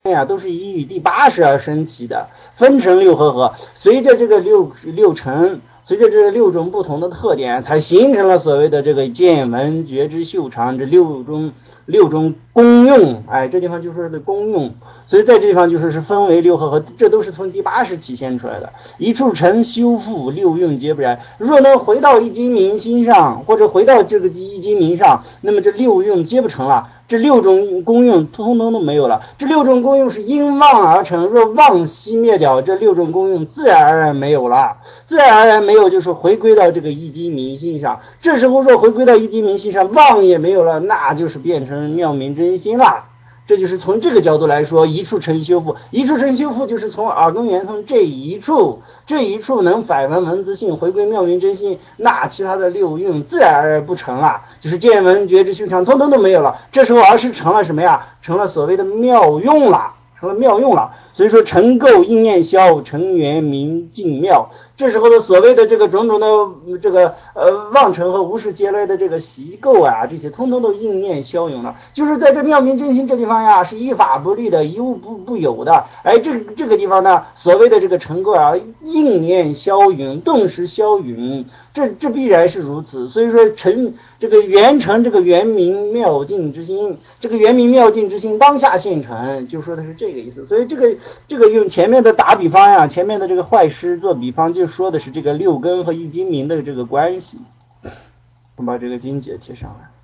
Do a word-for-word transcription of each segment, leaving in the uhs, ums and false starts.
呀，都是以第八识而升起的，分成六合合，随着这个六六尘，随着这六种不同的特点，才形成了所谓的这个见闻觉知嗅尝这六种六种功用。哎，这地方就说的功用，所以在这地方就说是分为六合合，这都是从第八识体现出来的。一处尘修复，六用皆不然。若能回到一精明心上，或者回到这个一精明上，那么这六用皆不成了。这六种功用通通都没有了。这六种功用是因妄而成，若妄熄灭掉，这六种功用自然而然没有了，自然而然没有，就是回归到这个一机明心上。这时候若回归到一机明心上，妄也没有了，那就是变成妙明真心了。这就是从这个角度来说，一处尘修复，一处尘修复就是从耳根圆通这一处，这一处能反闻闻自性，回归妙明真心，那其他的六用自然而然不成了，就是见闻觉知嗅尝通通都没有了。这时候而是成了什么呀？成了所谓的妙用了，成了妙用了。所以说尘垢应念消，尘缘明净妙。这时候的所谓的这个种种的这个呃妄尘和无始劫来的这个习垢啊，这些通通都应念消永了。就是在这妙明真心这地方呀，是依法不立的，一物不不有的。哎，这这个地方呢，所谓的这个尘垢啊，应念消永，顿时消永，这这必然是如此。所以说尘这个圆成这个圆明妙净之心，这个圆明妙净之心当下现成，就说的是这个意思。所以这个这个用前面的打比方呀，前面的这个坏诗做比方，就说的是这个六根和一精明的这个关系。我们把这个经解贴上来。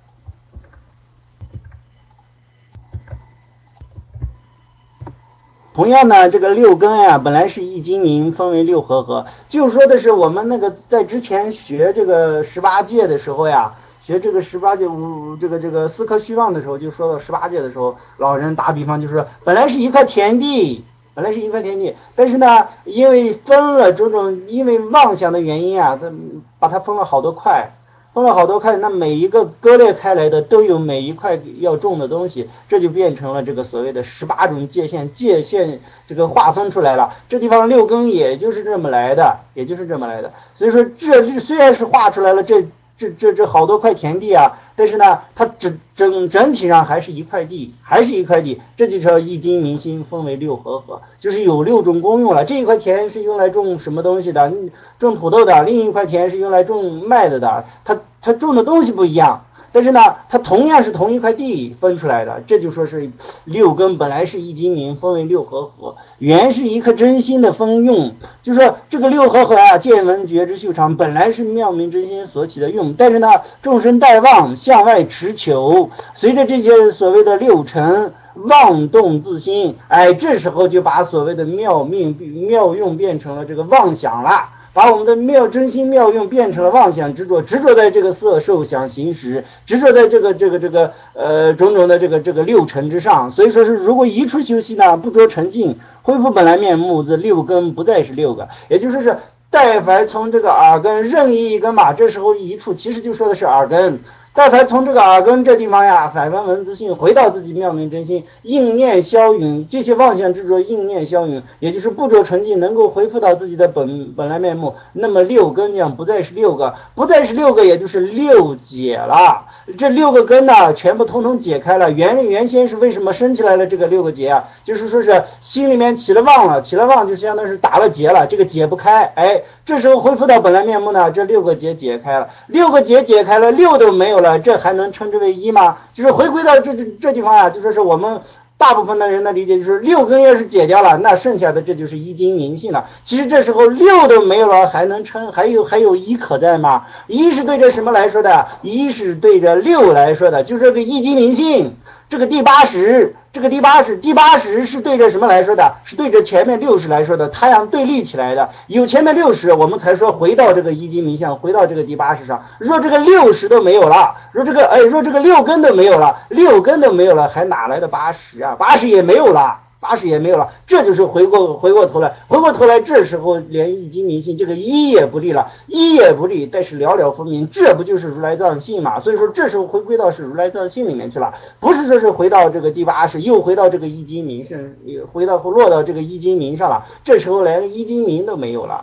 同样呢，这个六根呀，本来是一精明，分为六合合，就说的是我们那个在之前学这个十八界的时候呀，学这个十八界无这个这个四科虚妄的时候，就说到十八界的时候，老人打比方就是说，本来是一块田地。本来是一块田地，但是呢，因为分了种种，因为妄想的原因啊，它把它分了好多块，分了好多块，那每一个割裂开来的都有每一块要种的东西，这就变成了这个所谓的十八种界限，界限这个划分出来了。这地方六根也就是这么来的，也就是这么来的。所以说，这虽然是画出来了这这这这好多块田地啊，但是呢，它整整整体上还是一块地，还是一块地，这就叫一精明心分为六合合，就是有六种功用了。这一块田是用来种什么东西的？种土豆的，另一块田是用来种麦子的，它它种的东西不一样。但是呢，它同样是同一块地分出来的，这就说是六根本来是一精明，分为六合合，原是一颗真心的分用，就是说这个六合合啊，见闻觉知嗅尝本来是妙明真心所起的用，但是呢，众生待妄向外持求，随着这些所谓的六尘妄动自心，哎，这时候就把所谓的妙命妙用变成了这个妄想了。把我们的妙真心妙用变成了妄想执着，执着在这个色受想行识，执着在这个这个这个呃种种的这个这个六尘之上。所以说是如果一处休息呢，不着沉静，恢复本来面目，这六根不再是六个，也就是是但凡从这个耳根任意一根嘛，这时候一处其实就说的是耳根。但凡从这个耳根这地方呀，反闻闻自性，回到自己妙明真心，应念消陨，这些妄想执着应念消陨，也就是不着沉静，能够恢复到自己的本本来面目。那么六根讲不再是六个，不再是六个，也就是六解了。这六个根呢，全部通通解开了。原原先是为什么升起来了这个六个结啊？就是说是心里面起了妄了，起了妄就相当于是打了结了，这个解不开，哎，这时候恢复到本来面目呢，这六个结解开了，六个结解开了，六都没有了，这还能称之为一吗？就是回归到这这地方啊，就说是我们大部分的人的理解就是六根要是解掉了，那剩下的这就是一精明性了。其实这时候六都没有了，还能称还有还有一可在吗？一是对着什么来说的？一是对着六来说的，就是这个一精明性。这个第八识，这个第八识，第八识是对着什么来说的？是对着前面六识来说的，太阳对立起来的。有前面六识，我们才说回到这个一精明相，回到这个第八识上。若这个六识都没有了，若这个哎，若这个六根都没有了，六根都没有了，还哪来的八识啊？八识也没有了。八识也没有了，这就是回过回过头来，回过头来，这时候连一精明性这个一也不立了，一也不立，但是了了分明，这不就是如来藏性嘛？所以说这时候回归到是如来藏性里面去了，不是说是回到这个第八识，又回到这个一精明上，回到落到这个一精明上了，这时候连一精明都没有了。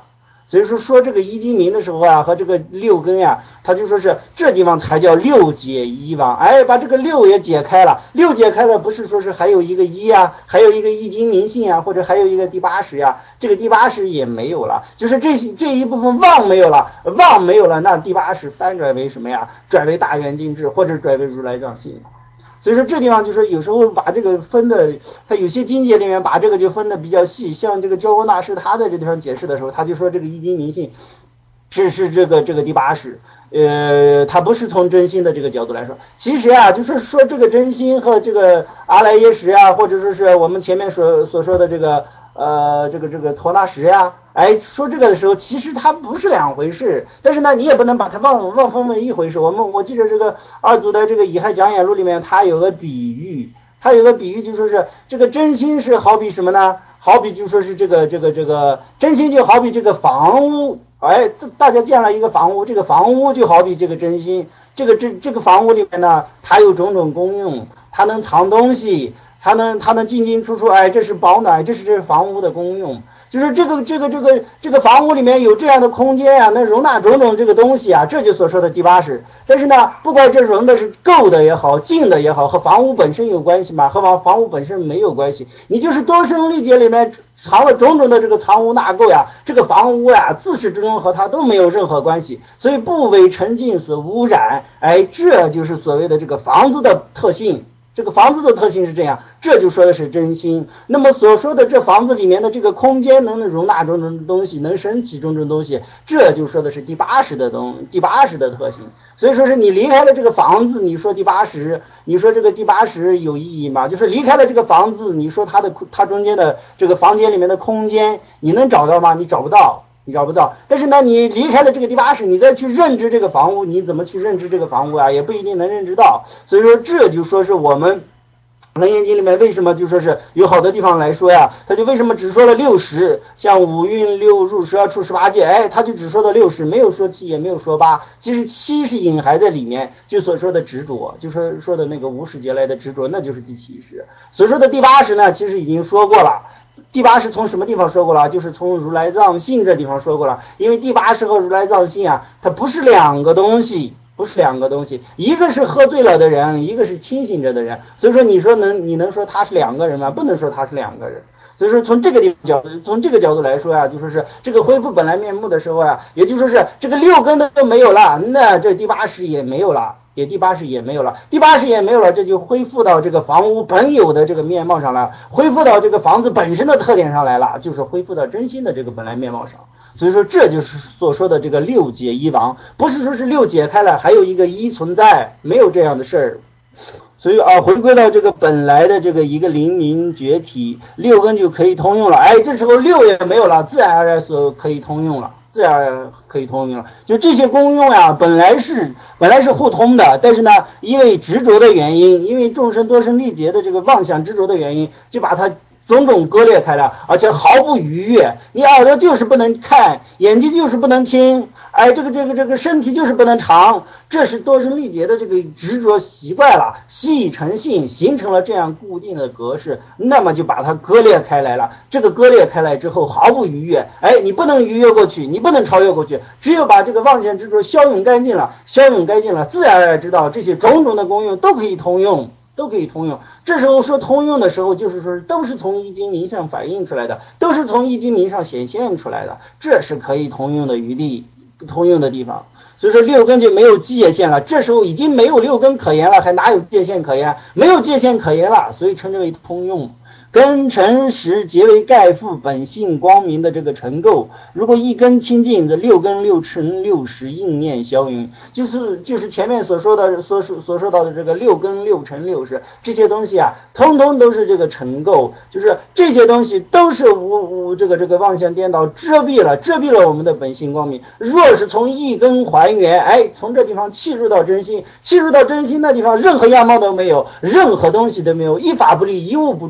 所以说说这个一精明的时候啊，和这个六根呀、啊，他就说是这地方才叫六解一王，哎，把这个六也解开了，六解开了，不是说是还有一个一啊，还有一个一精明性啊，或者还有一个第八识呀，这个第八识也没有了，就是这这一部分妄没有了，妄没有了，那第八识翻转为什么呀？转为大圆镜智，或者转为如来藏性。所以说这地方就是有时候把这个分的，他有些经解里面把这个就分的比较细，像这个焦光大师他在这地方解释的时候，他就说这个一精明性是是这个这个第八识，呃，他不是从真心的这个角度来说，其实啊，就是说这个真心和这个阿赖耶识啊，或者说是我们前面所所说的这个呃这个这个陀那识呀、啊。哎，说这个的时候，其实它不是两回事，但是呢，你也不能把它忘忘分为一回事。我们我记得这个二祖的这个《以亥讲演录》里面，它有个比喻，它有个比喻就说是这个真心是好比什么呢？好比就说是这个这个这个真心就好比这个房屋，哎，大家建了一个房屋，这个房屋就好比这个真心，这个这这个房屋里面呢，它有种种功用，它能藏东西，它能它能进进出出，哎，这是保暖，这是这房屋的功用。就是这个这个这个这个房屋里面有这样的空间啊，能容纳种种这个东西啊，这就所说的第八识。但是呢，不管这容的是够的也好，静的也好，和房屋本身有关系吗？和房房屋本身没有关系。你就是多生历劫里面藏了种种的这个藏污纳垢呀，这个房屋呀，自始至终和它都没有任何关系，所以不为沉静所污染。哎，这就是所谓的这个房子的特性。这个房子的特性是这样，这就说的是真心。那么所说的这房子里面的这个空间能容纳种种东西，能升起种种东西，这就说的是第八识的东第八识的特性。所以说是你离开了这个房子，你说第八识，你说这个第八识有意义吗？就是离开了这个房子，你说它的它中间的这个房间里面的空间，你能找到吗？你找不到。你找不到，但是呢，你离开了这个第八识，你再去认知这个房屋，你怎么去认知这个房屋啊？也不一定能认知到。所以说，这就说是我们《楞严经》里面为什么就说是有好多地方来说呀，他就为什么只说了六识，像五蕴六入十二处十八界，哎，他就只说到六识，没有说七，也没有说八。其实七是隐含在里面，就所说的执着，就说说的那个无始劫来的执着，那就是第七识。所说的第八识呢，其实已经说过了。第八识从什么地方说过了？就是从如来藏性这地方说过了。因为第八识和如来藏性啊，它不是两个东西，不是两个东西，一个是喝醉了的人，一个是清醒着的人。所以说，你说能你能说他是两个人吗？不能说他是两个人。所以说，从这个地角度，从这个角度来说啊，就说是这个恢复本来面目的时候啊，也就说是这个六根都没有了，那这第八识也没有了。也第八识也没有了，第八识也没有了，这就恢复到这个房屋本有的这个面貌上了，恢复到这个房子本身的特点上来了，就是恢复到真心的这个本来面貌上。所以说，这就是所说的这个六解一亡，不是说是六解开了还有一个一存在，没有这样的事儿。所以啊，回归到这个本来的这个一个灵明觉体，六根就可以通用了。哎，这时候六也没有了，自然而然所可以通用了。自然可以通用了，就这些功用呀，本来是本来是互通的，但是呢，因为执着的原因，因为众生多生历劫的这个妄想执着的原因，就把它种种割裂开了，而且毫不逾越。你耳朵就是不能看，眼睛就是不能听，哎，这个这个这个身体就是不能尝，这是多生历劫的这个执着习惯了，习以成性，形成了这样固定的格式，那么就把它割裂开来了。这个割裂开来之后毫不逾越，哎，你不能逾越过去，你不能超越过去，只有把这个妄想执着消永干净了，消永干净了，自然而然知道这些种种的功用都可以通用。都可以通用。这时候说通用的时候，就是说都是从易经名上反映出来的，都是从易经名上显现出来的，这是可以通用的余地，通用的地方。所以说六根就没有界限了，这时候已经没有六根可言了，还哪有界限可言？没有界限可言了，所以称之为通用。根尘识皆为盖覆本性光明的这个尘垢，如果一根清净，这六根六尘六识应念消云，就是就是前面所说的所所说到的这个六根六尘六识这些东西啊，通通都是这个尘垢，就是这些东西都是无无这个这个妄想颠倒遮蔽了遮蔽了我们的本性光明。若是从一根还原，哎，从这地方契入到真心，契入到真心那地方任何样貌都没有，任何东西都没有，一法不立，一物不住，通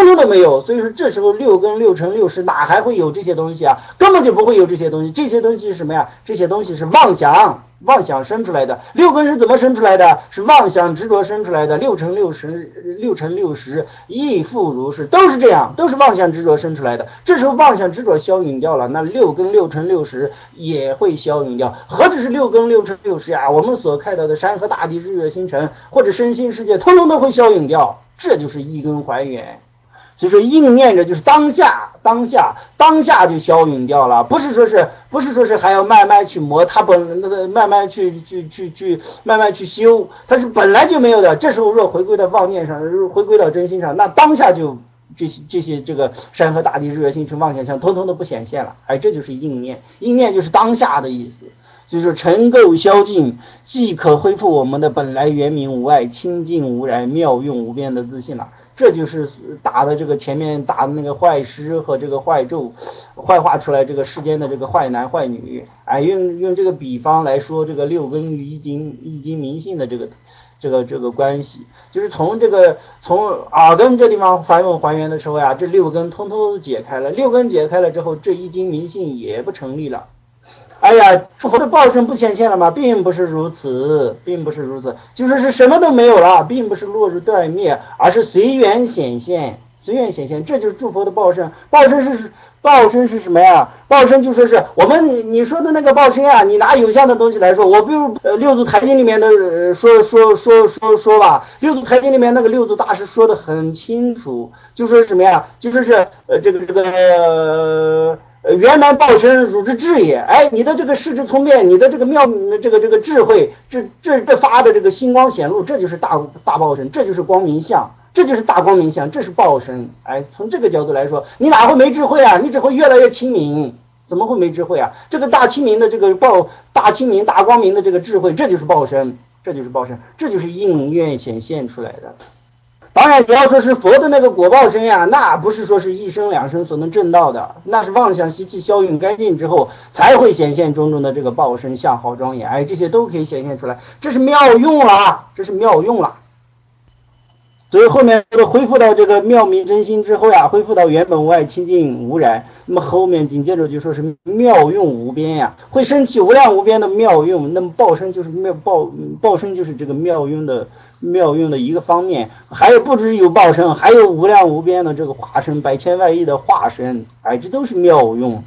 通通都没有。所以说这时候六根六尘六识哪还会有这些东西啊？根本就不会有这些东西。这些东西是什么呀？这些东西是妄想，妄想生出来的。六根是怎么生出来的？是妄想执着生出来的。六尘六识六尘六识亦复如是，都是这样，都是妄想执着生出来的。这时候妄想执着消陨掉了，那六根六尘六识也会消陨掉。何止是六根六尘六识呀？我们所看到的山河大地日月星辰或者身心世界通通都会消陨掉，这就是一根还原。所以说应念着就是当下，当下，当下就消陨掉了，不是说是，不是说是还要慢慢去磨，它本那个慢慢去去去去慢慢去修，它是本来就没有的。这时候若回归到妄念上，回归到真心上，那当下就这些这些这个山河大地日月星辰妄想相通通都不显现了。哎，这就是应念，应念就是当下的意思。所以说尘垢消尽，即可恢复我们的本来原名无碍、清净无染、妙用无边的自信了。这就是打的这个前面打的那个坏诗和这个坏咒，坏画出来这个世间的这个坏男坏女。哎，用用这个比方来说，这个六根与易经易经迷信的这个这个这个关系，就是从这个从耳根这地方还原还原的时候呀，这六根通通解开了，六根解开了之后，这易经迷信也不成立了。哎呀，诸佛的报身不显现了吗？并不是如此，并不是如此，就说是什么都没有了，并不是落入断灭，而是随缘显现，随缘显现，这就是诸佛的报身。报身是报身是什么呀？报身就说是我们你说的那个报身啊，你拿有相的东西来说，我比如呃六祖坛经里面的、呃、说说说说说吧，六祖坛经里面那个六祖大师说的很清楚，就说什么呀？就说是呃这个这个。呃呃，圆满报身，汝之智也。哎，你的这个视之聪辩，你的这个妙，这个这个智慧，这这这发的这个星光显露，这就是大大报身，这就是光明相，这就是大光明相，这是报身。哎，从这个角度来说，你哪会没智慧啊？你只会越来越清明，怎么会没智慧啊？这个大清明的这个报，大清明大光明的这个智慧，这就是报身，这就是报身，这就是应愿显现出来的。当然你要说是佛的那个果报身呀，那不是说是一生两生所能证到的，那是妄想习气消运干净之后才会显现种种的这个报身相好庄严。哎，这些都可以显现出来，这是妙用了，这是妙用了。所以后面恢复到这个妙明真心之后呀，恢复到原本无碍清净无染，那么后面紧接着就说是妙用无边呀，会升起无量无边的妙用。那么报身就是妙报报身就是这个妙用的妙用的一个方面，还有不只有报身，还有无量无边的这个化身，百千万亿的化身，哎，这都是妙用。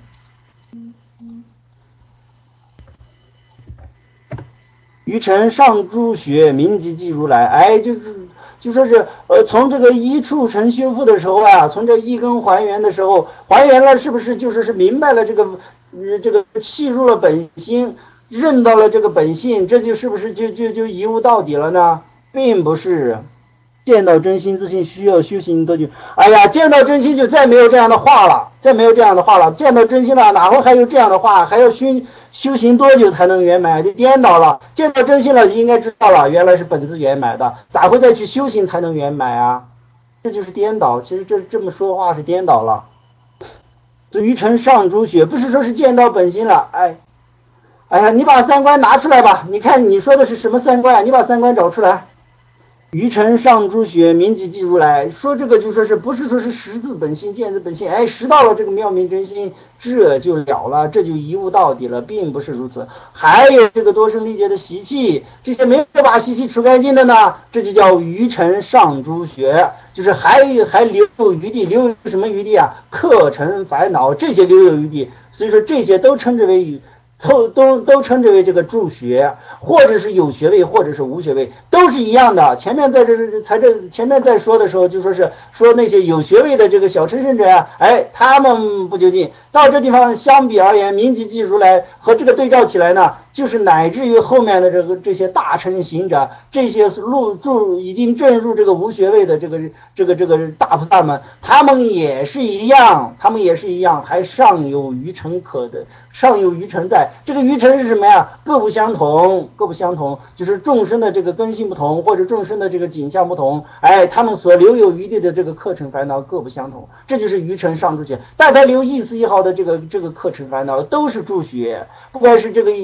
于尘上诸学，明即即如来。哎，就是就说是呃，从这个一处尘修复的时候啊，从这一根还原的时候，还原了是不是就说是明白了这个呃这个契入了本心，认到了这个本性，这就是不是就就就一悟到底了呢？并不是。见到真心自信需要修行多久？哎呀，见到真心就再没有这样的话了，再没有这样的话了。见到真心了，哪会还有这样的话？还要修修行多久才能圆满？就颠倒了。见到真心了，应该知道了，原来是本自圆满的，咋会再去修行才能圆满啊？这就是颠倒。其实这这么说话是颠倒了。这于尘上诸学，不是说是见到本心了，哎，哎呀，你把三观拿出来吧，你看你说的是什么三观啊？你把三观找出来。于尘上诸学，明即即如来。说这个就说是不是说是识自本心见自本心，哎，识到了这个妙明真心，这就了了，这就一悟到底了，并不是如此。还有这个多生历劫的习气，这些没有把习气除干净的呢，这就叫于尘上诸学，就是还还留有余地，留有什么余地啊？客尘烦恼，这些留有余地，所以说这些都称之为都都都称之为这个助学，或者是有学位，或者是无学位，都是一样的。前面在这才这前面在说的时候，就说是说那些有学位的这个小乘圣者啊，哎，他们不究竟。到这地方相比而言，明即即如来和这个对照起来呢，就是乃至于后面的这个这些大乘行者，这些入住已经证入这个无学位的这个这个这个大菩萨们，他们也是一样，他们也是一样，还尚有余尘可的，尚有余尘在。这个余尘是什么呀？各不相同，各不相同，就是众生的这个根性不同，或者众生的这个景象不同，哎，他们所留有余地的这个课程烦恼各不相同，这就是余尘上诸学。但凡留一丝一毫的这个这个课程烦恼，都是助学，不管是这个这个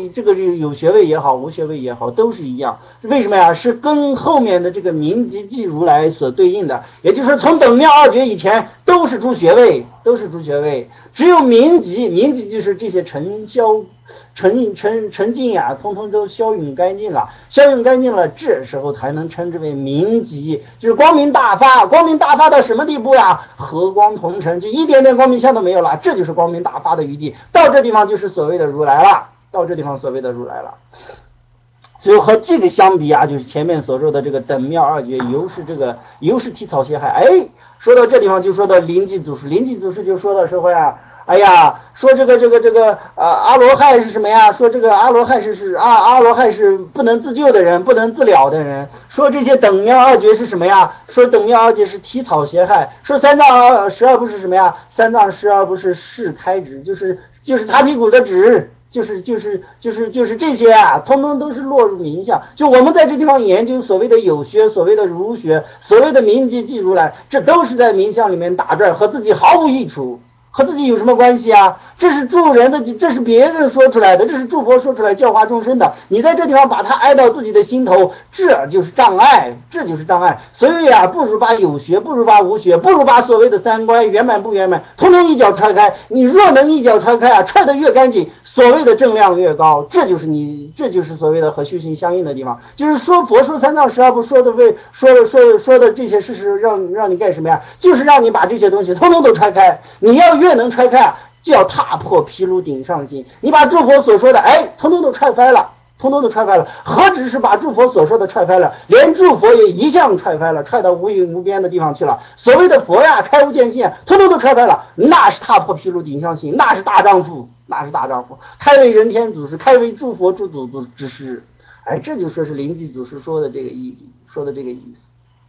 是有学位也好，无学位也好，都是一样。为什么呀？是跟后面的这个民籍即如来所对应的，也就是说从等妙二绝以前都是诸学位，都是诸学位，只有民籍，民籍就是这些尘消尘尘尘尽呀，通通都消陨干净了，消陨干净了，这时候才能称之为民籍，就是光明大发。光明大发到什么地步呀？和光同尘，就一点点光明相都没有了，这就是光明大发的余地。到这地方就是所谓的如来了，到这地方所谓的如来了。所以和这个相比啊，就是前面所说的这个等妙二绝，犹是这个犹是体草邪害。哎，说到这地方就说到临济祖师，临济祖师就说到时候呀，哎呀，说这个这个这个啊阿罗汉是什么呀？说这个阿罗汉是是啊阿罗汉是不能自救的人，不能自了的人。说这些等妙二绝是什么呀？说等妙二绝是体草邪害。说三藏十二部是什么呀？三藏十二部是是开指，就是就是擦屁股的指。就是就是就是就是这些啊，通通都是落入名相。就我们在这地方研究所谓的有学，所谓的儒学，所谓的民籍即如来，这都是在名相里面打转，和自己毫无益处，和自己有什么关系啊？这是助人的，这是别人说出来的，这是诸佛说出来教化众生的。你在这地方把它挨到自己的心头，这就是障碍，这就是障碍。所以啊，不如把有学，不如把无学，不如把所谓的三观圆满不圆满，通通一脚踹开。你若能一脚踹开啊，踹得越干净，所谓的正量越高，这就是你，这就是所谓的和修行相应的地方。就是说佛说三藏十二部说的为说的说说的这些事实，让让你干什么呀？就是让你把这些东西通通都踹开。你要越能踹开，就要踏破毗卢顶上心。你把诸佛所说的，哎，通通都踹翻了，通通都踹翻了。何止是把诸佛所说的踹翻了，连诸佛也一向踹翻了，踹到无垠无边的地方去了。所谓的佛呀，开悟见性，通通都踹翻了，那是踏破毗卢顶上心，那是大丈夫，那是大丈夫，开为人天祖师，开为诸佛诸祖之师。哎，这就说是临济祖师说的这个意说的这个意思。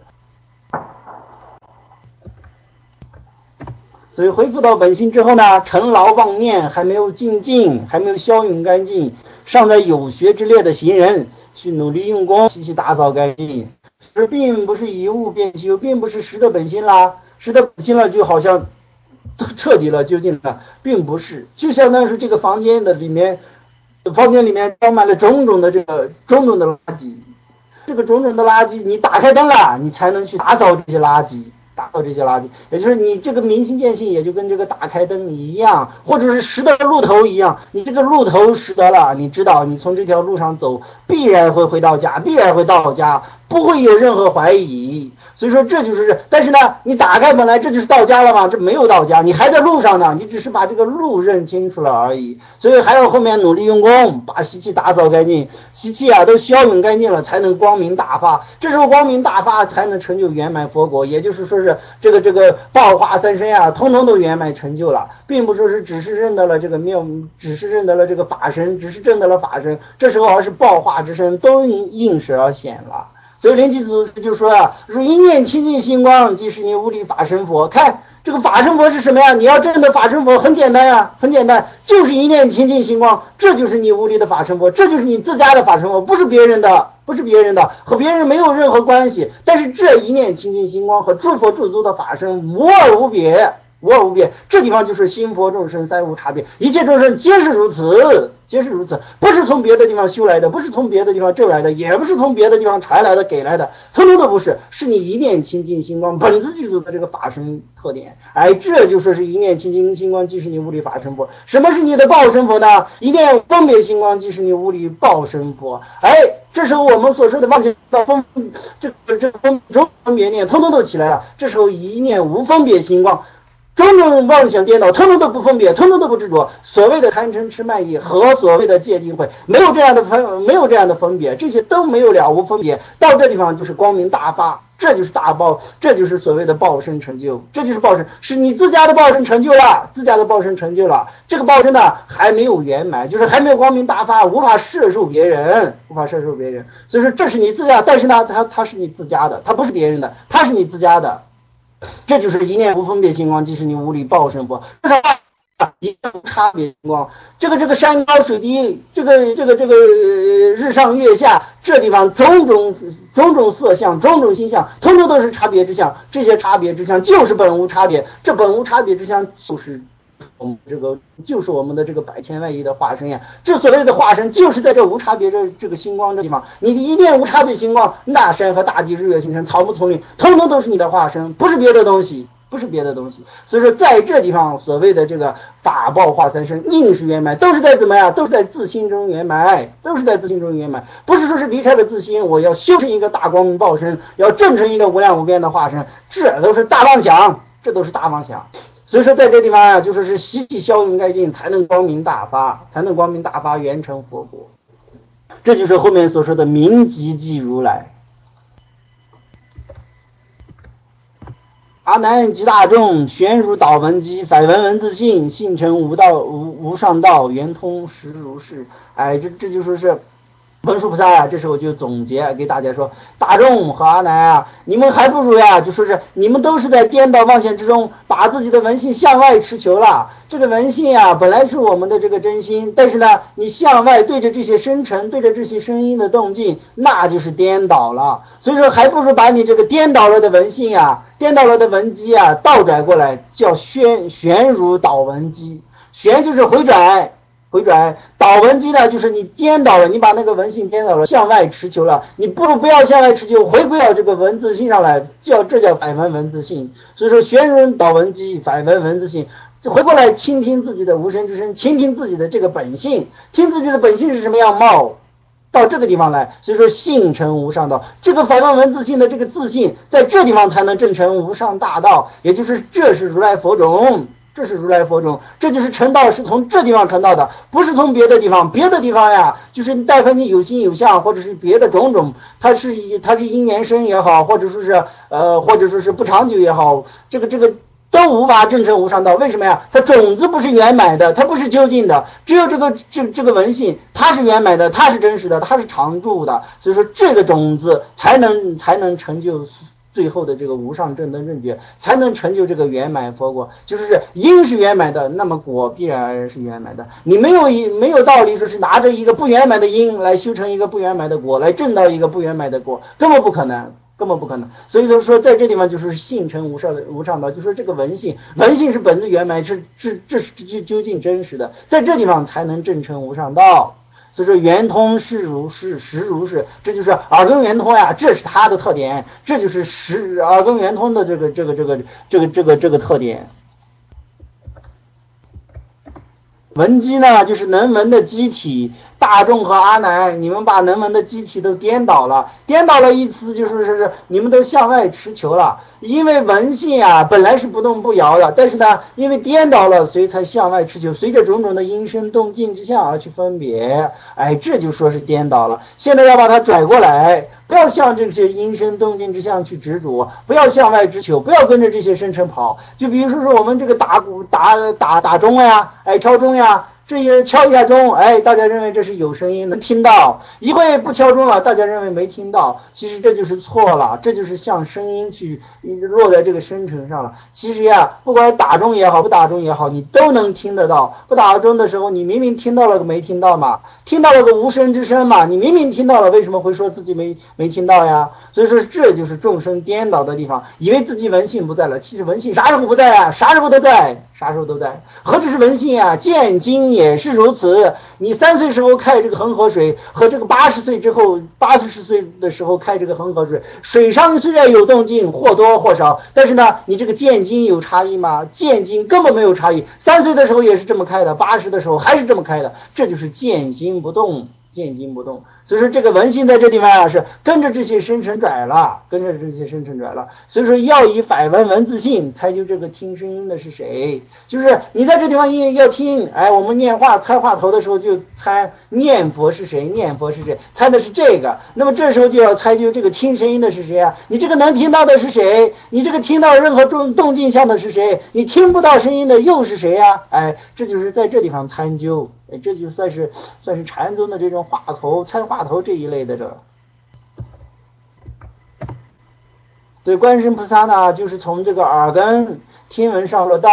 所以恢复到本心之后呢，尘劳妄念还没有尽尽，还没有消陨干净，尚在有学之列的行人，去努力用功，细细打扫干净。这并不是以物变修，并不是识得本心啦，识得本心了就好像彻底了究竟了，并不是。就相当于是这个房间的里面，房间里面装满了种种的这个种种的垃圾，这个种种的垃圾，你打开灯了，你才能去打扫这些垃圾。打扫这些垃圾，也就是你这个明心见性，也就跟这个打开灯一样，或者是识得路头一样。你这个路头识得了，你知道你从这条路上走，必然会回到家，必然会到家，不会有任何怀疑。所以说这就是，但是呢，你打开本来这就是到家了嘛，这没有到家，你还在路上呢，你只是把这个路认清楚了而已。所以还要后面努力用功，把习气打扫干净，习气啊都消陨干净了，才能光明大发。这时候光明大发，才能成就圆满佛果。也就是说是这个这个报化三身啊，通通都圆满成就了，并不说是只是认得了这个妙，只是认得了这个法身，只是证得了法身，这时候而是报化之身都应时而显了。所以临济祖师就说啊，说一念清净心光，即是你无理法身佛。看这个法身佛是什么呀？你要证的法身佛很简单呀，很简单，就是一念清净心光，这就是你无理的法身佛，这就是你自家的法身佛，不是别人的，不是别人的，和别人没有任何关系。但是这一念清净心光和诸佛诸祖的法身无二无别，无二无别。这地方就是心佛众生三无差别，一切众生皆是如此。皆是如此，不是从别的地方修来的，不是从别的地方挣来的，也不是从别的地方传来的给来的，通通都不是，是你一念清净心光本自具足的这个法身特点。哎，这就说是一念清净心光即是你无理法身佛。什么是你的报身佛呢？一念分别心光即是你无理报身佛。哎，这时候我们所说的妄想到分这个这分种分别念通通都起来了，这时候一念无分别心光，种种妄想颠倒，通通都不分别，通通都不执着。所谓的贪嗔痴慢疑和所谓的戒定慧，没有这样的分，没有这样的分别，这些都没有了无分别。到这地方就是光明大发，这就是大报，这就是所谓的报身成就，这就是报身，是你自家的报身成就了，自家的报身成就了。这个报身呢还没有圆满，就是还没有光明大发，无法摄受别人，无法摄受别人。所以说这是你自家，但是呢，它它是你自家的，它不是别人的，它是你自家的。这就是一念无分别心光，即是你无理报身佛。这是一念无差别心光。这个这个山高水低，这个这个这个、呃、日上月下，这地方种种种种色相，种种心相，通通都是差别之相。这些差别之相就是本无差别，这本无差别之相就是我们这个就是我们的这个百千万亿的化身呀。这所谓的化身，就是在这无差别的这个星光这地方，你一念无差别星光，那山和大地、日月星辰、草木丛林，通通都是你的化身，不是别的东西。不是别的东西，所以说在这地方所谓的这个法报化三身，应是圆满，都是在怎么样？都是在自心中圆满，都是在自心中圆满，不是说是离开了自心，我要修成一个大光明报身，要证成一个无量无边的化身，这都是大妄想，这都是大妄想。所以说在这地方啊，就说是习气消云盖尽，才能光明大发，才能光明大发，圆成佛果。这就是后面所说的明极即如来。阿难及大众，玄如导文机，反闻文自性，性成无道无无上道，圆通实如是。哎，这这就说是文殊菩萨啊，这时候就总结给大家说，大众和阿难啊，你们还不如呀，就说是你们都是在颠倒妄想之中，把自己的文性向外持求了。这个文性啊，本来是我们的这个真心，但是呢，你向外对着这些声尘，对着这些声音的动静，那就是颠倒了。所以说，还不如把你这个颠倒了的文性啊，颠倒了的文机啊，倒转过来，叫旋旋如导文机。旋就是回转。回转导文机呢，就是你颠倒了，你把那个文性颠倒了，向外持求了，你不如不要向外持求，回归到这个文字性上来，叫这叫反闻文字性。所以说旋如导文机，反闻文字性，回过来倾听自己的无声之声，倾听自己的这个本性，听自己的本性是什么样貌，到这个地方来。所以说性成无上道，这个反闻文字性的这个自信，在这地方才能证成无上大道，也就是这是如来佛种。这是如来佛种，这就是成道，是从这地方成道的，不是从别的地方。别的地方呀，就是但凡你有心有相，或者是别的种种，它是它是因缘生也好，或者说是呃，或者说是不长久也好，这个这个都无法证成无上道。为什么呀？它种子不是圆满的，它不是究竟的，只有这个这这个文性，它是圆满的，它是真实的，它是常住的。所以说这个种子才能才能成就最后的这个无上正等正觉，才能成就这个圆满佛果。就是因是圆满的，那么果必然是圆满的。你没有没有道理说是拿着一个不圆满的因来修成一个不圆满的果，来证到一个不圆满的果，根本不可能，根本不可能。所以说在这地方就是性成无上的无上道，就说这个文性，文性是本自圆满，是是这是究竟真实的，在这地方才能证成无上道。所以说圆通是如是，实如是，这就是耳根圆通呀，这是它的特点，这就是实耳根圆通的这个这个这个这个这个这个特点。文机呢，就是能闻的机体，大众和阿难，你们把能闻的机体都颠倒了，颠倒了意思就是是你们都向外持求了。因为文性啊本来是不动不摇的，但是呢，因为颠倒了，所以才向外持求，随着种种的因声动静之相而去分别，哎，这就说是颠倒了。现在要把它拽过来，不要向这些因声动静之相去执着，不要向外执求，不要跟着这些声尘跑。就比如说说我们这个打鼓打打打钟呀，哎，敲钟呀，这些敲一下钟，哎，大家认为这是有声音能听到，一会不敲钟了，大家认为没听到，其实这就是错了，这就是向声音去落在这个声尘上了。其实呀，不管打钟也好，不打钟也好，你都能听得到。不打钟的时候，你明明听到了个没听到嘛，听到了个无声之声嘛，你明明听到了，为什么会说自己没没听到呀？所以说这就是众生颠倒的地方，以为自己文性不在了，其实文性啥时候不在啊？啥时候都在，啥时候都在。何止是文性啊，见经也是如此。你三岁时候开这个恒河水，和这个八十岁之后八十岁的时候开这个恒河水，水上虽然有动静，或多或少，但是呢，你这个见经有差异吗？见经根本没有差异，三岁的时候也是这么开的，八十的时候还是这么开的，这就是见经不动，见经不动。所以说这个文性在这地方啊，是跟着这些声尘拽了，跟着这些声尘拽了。所以说要以反闻文自性，猜究这个听声音的是谁。就是你在这地方要听，哎，我们念话猜话头的时候就猜念佛是谁，念佛是谁，猜的是这个。那么这时候就要猜究这个听声音的是谁啊？你这个能听到的是谁？你这个听到任何动动静相的是谁？你听不到声音的又是谁呀？哎，这就是在这地方参究。哎，这就算是算是禅宗的这种话头猜话头这一类的这个。对，观世音菩萨呢，就是从这个耳根听闻上了道，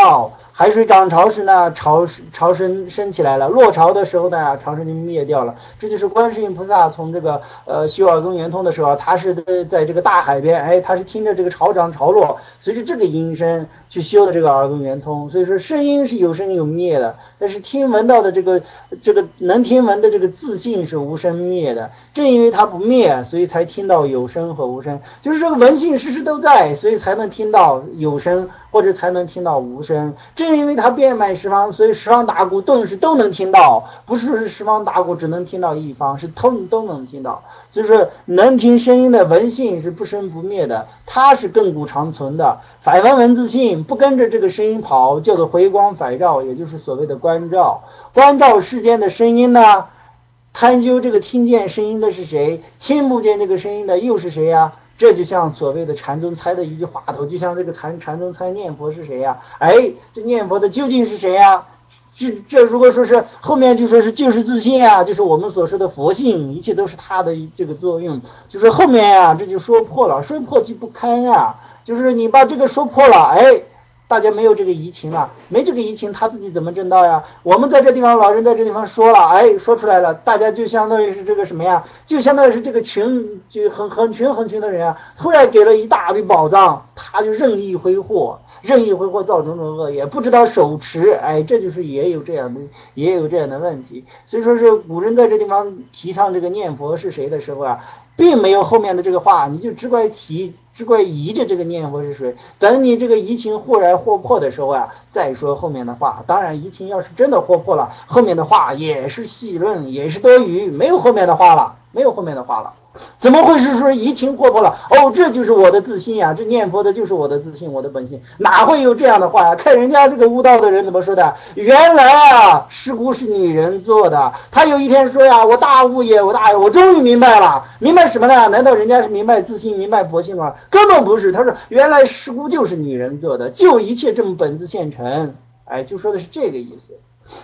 海水涨潮时呢，潮潮升升起来了，落潮的时候呢，潮声就灭掉了。这就是观世音菩萨从这个呃修耳根圆通的时候，他是在在这个大海边，哎，他是听着这个潮涨潮落，随着这个音声去修的这个耳根圆通。所以说声音是有生有灭的，但是听闻到的这个这个能听闻的这个自信是无生灭的。正因为它不灭，所以才听到有声和无声，就是这个闻性时时都在，所以才能听到有声或者才能听到无声。正因为它遍满十方，所以十方打鼓顿时都能听到，不是十方打鼓只能听到一方，是都都能听到。所以说能听声音的闻性是不生不灭的，它是亘古长存的。反闻闻自性，不跟着这个声音跑，叫做回光返照，也就是所谓的关照。关照世间的声音呢，探究这个听见声音的是谁，听不见这个声音的又是谁呀？这就像所谓的禅宗猜的一句话头，就像这个禅禅宗猜念佛是谁呀？哎，这念佛的究竟是谁呀？这这如果说是后面就说是就是自信啊，就是我们所说的佛性，一切都是它的这个作用。就是后面呀、啊，这就说破了，说破即不堪呀。就是你把这个说破了，哎，大家没有这个移情了，没这个移情，他自己怎么证道呀？我们在这地方，老人在这地方说了，哎，说出来了，大家就相当于是这个什么呀？就相当于是这个群，就很很群很群的人啊，突然给了一大笔宝藏，他就任意挥霍。任意挥霍造种种恶业，不知道手持，哎，这就是也有这样的也有这样的问题。所以说是古人在这地方提倡这个念佛是谁的时候啊，并没有后面的这个话，你就只怪提只怪疑着这个念佛是谁。等你这个疑情豁然豁破的时候啊，再说后面的话。当然疑情要是真的豁破了，后面的话也是戏论，也是多余，没有后面的话了，没有后面的话了。怎么会是说移情豁破了？哦，这就是我的自信呀、啊！这念佛的就是我的自信，我的本性，哪会有这样的话呀、啊？看人家这个悟道的人怎么说的？原来啊，师姑是女人做的。他有一天说呀，我大悟也，我大悟，我终于明白了，明白什么呢？难道人家是明白自信、明白佛性吗？根本不是。他说，原来师姑就是女人做的，就一切这么本自现成。哎，就说的是这个意思。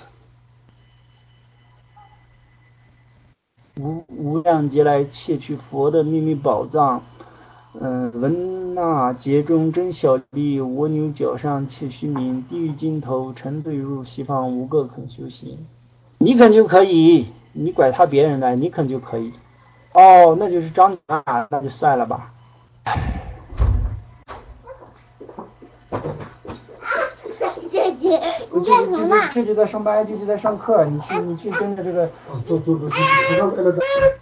无无量劫来窃取佛的秘密宝藏，嗯、呃，闻那劫中真小利，蜗牛角上窃虚名，地狱尽头沉醉入西方，无个肯修行。你肯就可以，你拐他别人来，你肯就可以。哦，那就是张大，那就算了吧。 姐姐，你干什么？ 这就在上班，这就在上课，你去你去跟着这个。走走走，去上课了。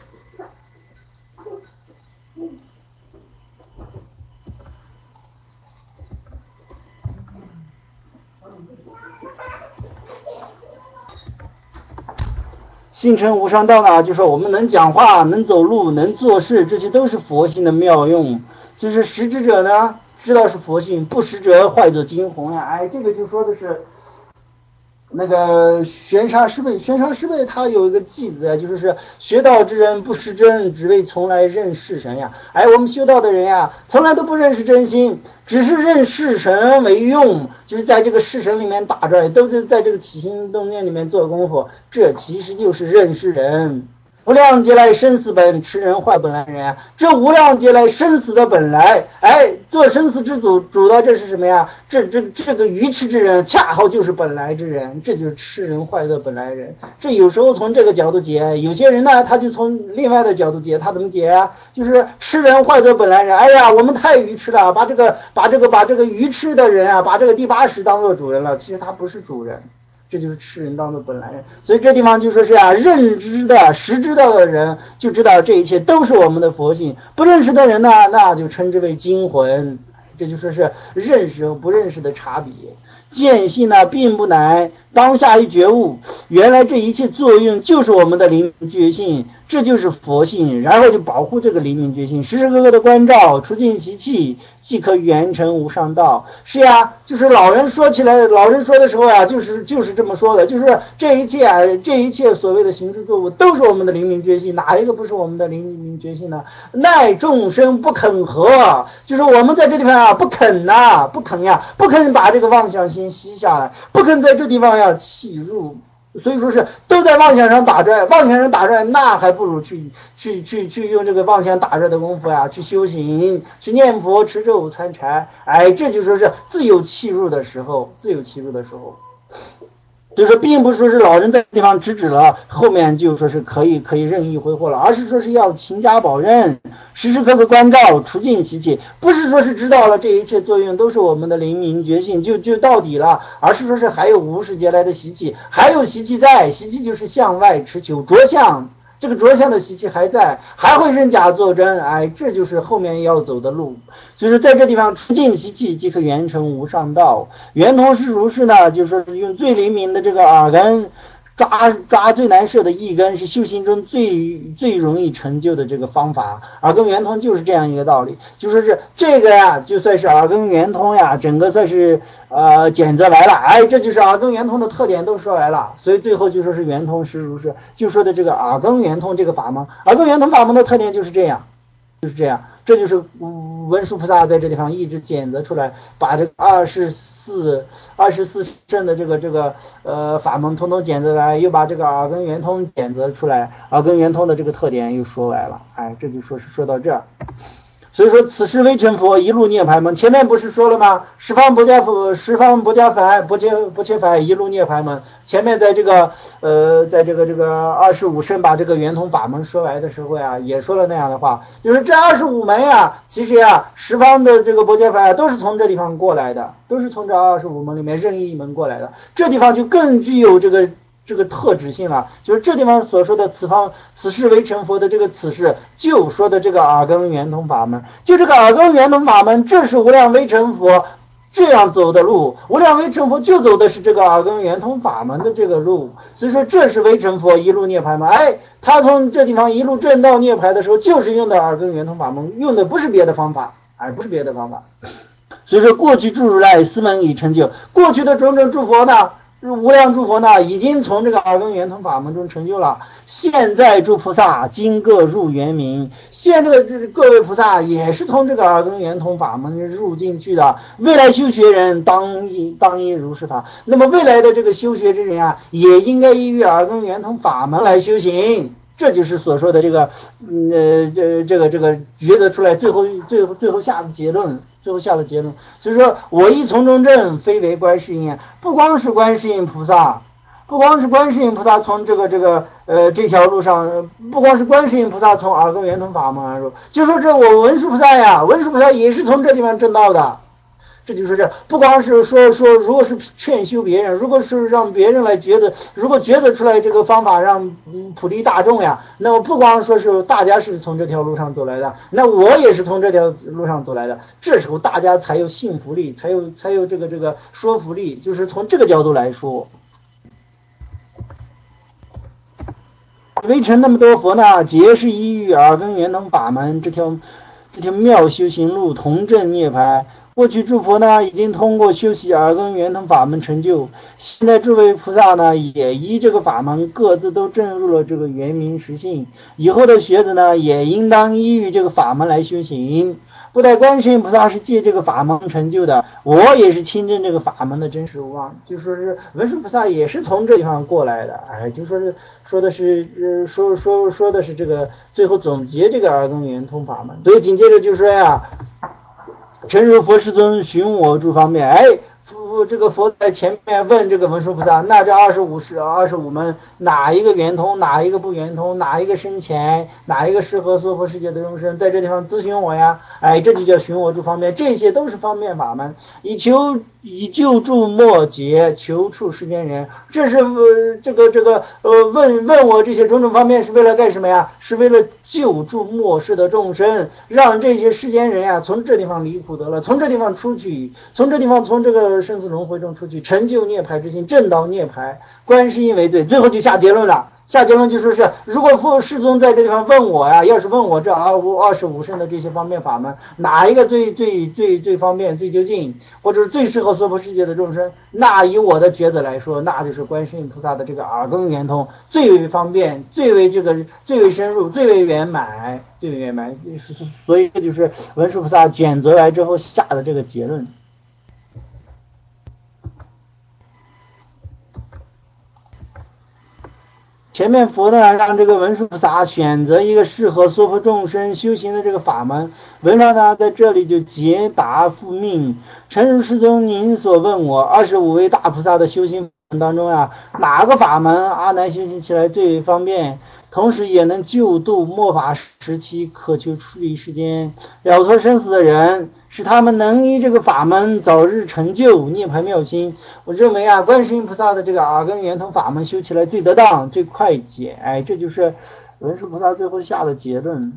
性成无上道呢，就说我们能讲话、能走路、能做事，这些都是佛性的妙用。就是识之者呢，知道是佛性；不识者，坏作惊鸿呀。哎，这个就说的是那个玄沙师辈，玄沙师辈他有一个偈子，就是是学道之人不识真，只为从来认识神呀。哎，我们修道的人呀，从来都不认识真心，只是认识神为用，就是在这个世神里面打转，都是在这个起心动念里面做功夫，这其实就是认识人。无量劫来生死本，痴人坏本来人啊！这无量劫来生死的本来，哎，做生死之主，主的这是什么呀？这这这个愚痴之人，恰好就是本来之人，这就是痴人坏的本来人。这有时候从这个角度解，有些人呢，他就从另外的角度解，他怎么解啊？就是痴人坏的本来人。哎呀，我们太愚痴了，把这个把这个把这个愚痴的人啊，把这个第八识当做主人了，其实他不是主人。这就是痴人当作本来人，所以这地方就说是啊，认知的识知道的人就知道这一切都是我们的佛性，不认识的人呢，那就称之为精魂。这就说是认识和不认识的差别。见性呢并不难，当下一觉悟，原来这一切作用就是我们的灵明觉性，这就是佛性，然后就保护这个灵明觉性，时时刻刻的关照，除尽习气，即可圆成无上道。是呀，就是老人说起来，老人说的时候啊，就是就是这么说的，就是这一切啊，这一切所谓的行之作物都是我们的灵明觉性，哪一个不是我们的灵明觉性呢？奈众生不肯合，就是我们在这地方啊不肯呐、啊，不肯呀，不肯把这个妄想心吸下来，不肯在这地方要弃入所以说是都在妄想上打转，妄想上打转，那还不如去去去去用这个妄想打转的功夫呀，去修行，去念佛、持咒、参禅，哎，这就说是自有契入的时候，自有契入的时候。就是并不是说是老人在地方制止了，后面就说是可以可以任意挥霍了，而是说是要勤加保任，时时刻刻关照，除尽习气，不是说是知道了这一切作用都是我们的灵明觉性就就到底了，而是说是还有无始劫来的习气，还有习气在，习气就是向外持求着相，这个着相的习气还在，还会认假作真，哎，这就是后面要走的路。就是在这地方除尽习气即可圆成无上道。圆通是如是呢，就是说用最灵敏的这个耳根抓抓最难摄的意根，是修行中最最容易成就的这个方法。耳根圆通就是这样一个道理，就说是这个呀，就算是耳根圆通呀，整个算是呃简则来了，哎，这就是耳根圆通的特点都说来了。所以最后就说是圆通是如是，就说的这个耳根圆通这个法门，耳根圆通法门的特点就是这样，就是这样。这就是文殊菩萨在这地方一直检择出来，把这个二十四二十四圣的这个这个呃法门统统检择来，又把这个耳根圆通检择出来，耳根圆通的这个特点又说来了，哎，这就说是说到这儿。所以说此时微成佛一路涅槃门，前面不是说了吗？十方不加佛，十方不加凡，不切不切凡，一路涅槃门。前面在这个呃，在这个这个二十五圣把这个圆通法门说来的时候呀，也说了那样的话，就是这二十五门呀，其实呀，十方的这个不切凡啊，都是从这地方过来的，都是从这二十五门里面任意一门过来的。这地方就更具有这个。这个特质性了，就是这地方所说的此方此事为成佛的这个此事，就说的这个耳根圆通法门，就这个耳根圆通法门，这是无量微成佛这样走的路，无量微成佛就走的是这个耳根圆通法门的这个路，所以说这是微成佛一路涅槃门。哎，他从这地方一路证到涅槃的时候，就是用的耳根圆通法门，用的不是别的方法，哎，不是别的方法。所以说过去诸如来斯门已成就，过去的种种诸佛呢，无量诸佛呢，已经从这个耳根圆通法门中成就了。现在诸菩萨今各入圆明，现在的这各位菩萨也是从这个耳根圆通法门入进去的。未来修学人当应当应如是法。那么未来的这个修学之人啊，也应该依于耳根圆通法门来修行。这就是所说的这个，嗯呃，这这个这个觉得出来，最后最后最后下的结论。最后下的结论，所以说我亦从中证，非为观世音。不光是观世音菩萨，不光是观世音菩萨从这个这个呃这条路上，不光是观世音菩萨从耳根圆通法门而入，就说这我文殊菩萨呀，文殊菩萨也是从这地方证道的。这就是这，不光是说说，如果是劝修别人，如果是让别人来觉得，如果觉得出来这个方法让普利大众呀，那么不光说是大家是从这条路上走来的，那我也是从这条路上走来的，这时候大家才有信服力，才有才有这个这个说服力，就是从这个角度来说。微尘那么多佛呢，皆是依于耳根圆通法门这条这条妙修行路，同证涅槃。过去诸佛呢，已经通过修习耳根圆通法门成就，现在诸位菩萨呢，也依这个法门，各自都证入了这个圆明实性。以后的学子呢，也应当依于这个法门来修行。不但观世音菩萨是借这个法门成就的，我也是亲证这个法门的真实无妄。就说是文殊菩萨也是从这地方过来的，哎，就说是说的是呃说说说的是这个最后总结这个耳根圆通法门。所以紧接着就说呀，诚如佛世尊寻我诸方面，哎，这个佛在前面问这个文殊菩萨，那这二十五是二十五门哪一个圆通，哪一个不圆通，哪一个深浅，哪一个适合娑婆世界的众生，在这地方咨询我呀，哎，这就叫寻我诸方面，这些都是方便法门，以求以救助末劫，求处世间人，这是呃这个这个呃问问我这些种种方面是为了干什么呀？是为了救助末世的众生，让这些世间人呀从这地方离苦得乐，从这地方出去，从这地方从这个生死轮回中出去，成就涅槃之心，正道涅槃，观世音为最。最后就下结论了，下结论就说是，如果佛世尊在这地方问我呀，要是问我这二五二十五圣的这些方面法门，哪一个最最最最方便、最究竟，或者是最适合娑婆世界的众生，那以我的抉择来说，那就是观世音菩萨的这个耳根圆通最为方便，最为这个最为深入，最为圆满，最为圆满。所以就是文殊菩萨选择来之后下的这个结论。 前面佛呢让这个文殊菩萨选择一个适合娑婆众生修行的这个法门，文殊呢在这里就解答复命。诚如师尊您所问我，二十五位大菩萨的修行当中啊，哪个法门阿难修行起来最为方便，同时也能救度末法时期渴求出离世间了脱生死的人，使他们能依这个法门早日成就涅槃妙心。我认为啊，观世音菩萨的这个耳根圆通法门修起来最得当最快捷。哎，这就是文殊菩萨最后下的结论。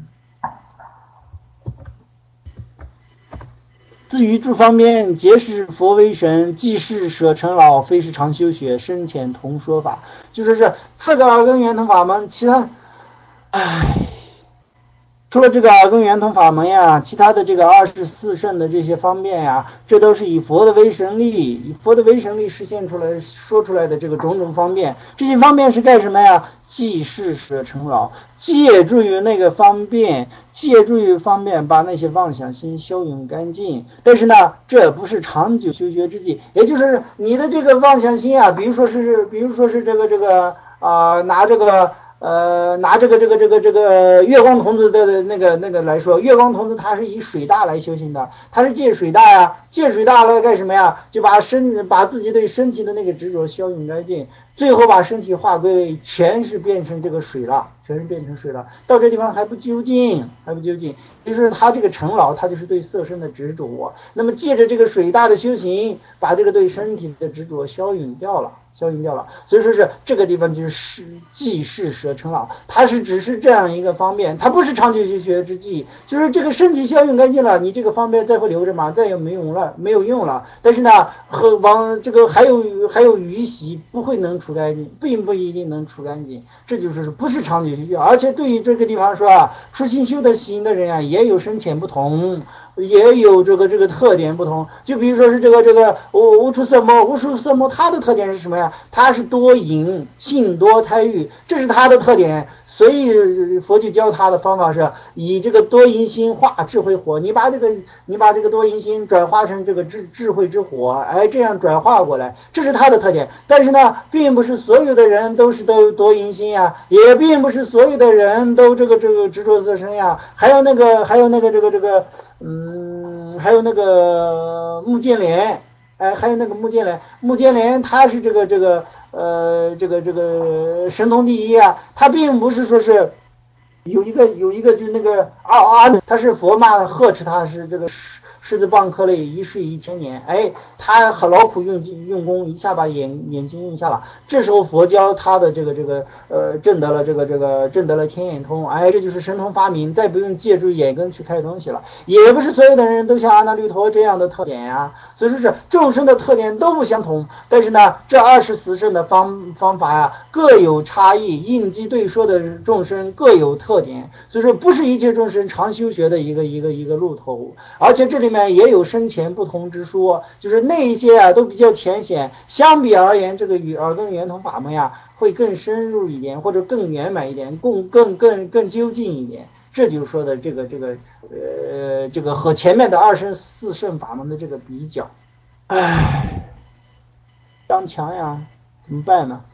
至于诸方面，皆是佛为神，既是舍尘劳，非是常修学，深浅同说法。就是是这个耳根圆通法门，其他，唉，除了这个耳根圆通法门呀，其他的这个二十四圣的这些方面呀，这都是以佛的威神力，以佛的威神力实现出来说出来的这个种种方便。这些方便是干什么呀？既是舍尘劳，借助于那个方便，借助于方便把那些妄想心消永干净。但是呢，这不是长久修学之计，也就是你的这个妄想心啊，比如说是，比如说是这个这个啊、呃，拿这个。呃，拿这个这个这个这个月光童子的那个那个来说，月光童子他是以水大来修行的，他是借水大呀，借水大来干什么呀？就把身把自己对身体的那个执着消永干净，最后把身体化归全是变成这个水了，全是变成水了。到这地方还不究竟，还不究竟，就是他这个尘劳，他就是对色身的执着。那么借着这个水大的修行，把这个对身体的执着消永掉了。消停掉了，所以说是这个地方就是既是舍尘劳，它是只是这样一个方便，它不是长久修学之计，就是这个身体消用干净了，你这个方便再会留着嘛，再也没用了，没有用了。但是呢，和往这个还有还有余习，不会能除干净，并不一定能除干净，这就是不是长久修学。而且对于这个地方说啊，初心修的行的人啊，也有深浅不同。也有这个这个特点不同，就比如说是这个这个无无出色魔，无出色魔，它的特点是什么呀？它是多淫，性多胎欲，这是它的特点。所以佛就教他的方法是以这个多淫心化智慧火，你把这个你把这个多淫心转化成这个智智慧之火，哎，这样转化过来，这是他的特点。但是呢，并不是所有的人都是都多淫心呀，也并不是所有的人都这个这个执着色身呀，还有那个还有那个这个这个嗯，还有那个木建连。哎，还有那个木建连，木建连他是这个这个呃这个这个神通第一啊，他并不是说是有一个有一个就是那个啊啊，他是佛骂呵斥他是这个狮子蚌壳类一世一千年，哎，他很劳苦用用功，一下把眼眼睛用下了。这时候佛教他的这个这个呃证得了这个这个证得了天眼通，哎，这就是神通发明，再不用借助眼根去开东西了。也不是所有的人都像阿那律陀这样的特点呀、啊，所以说是众生的特点都不相同。但是呢，这二十四圣的方方法呀、啊、各有差异，应机对说的众生各有特点，所以说不是一切众生常修学的一个一个一个路头，而且这里面也有深浅不同之说，就是那一些啊都比较浅显，相比而言，这个与耳根圆通法门呀会更深入一点，或者更圆满一点，更更更更究竟一点。这就是说的这个这个呃这个和前面的二十四圣法门的这个比较。唉，张强呀，怎么办呢？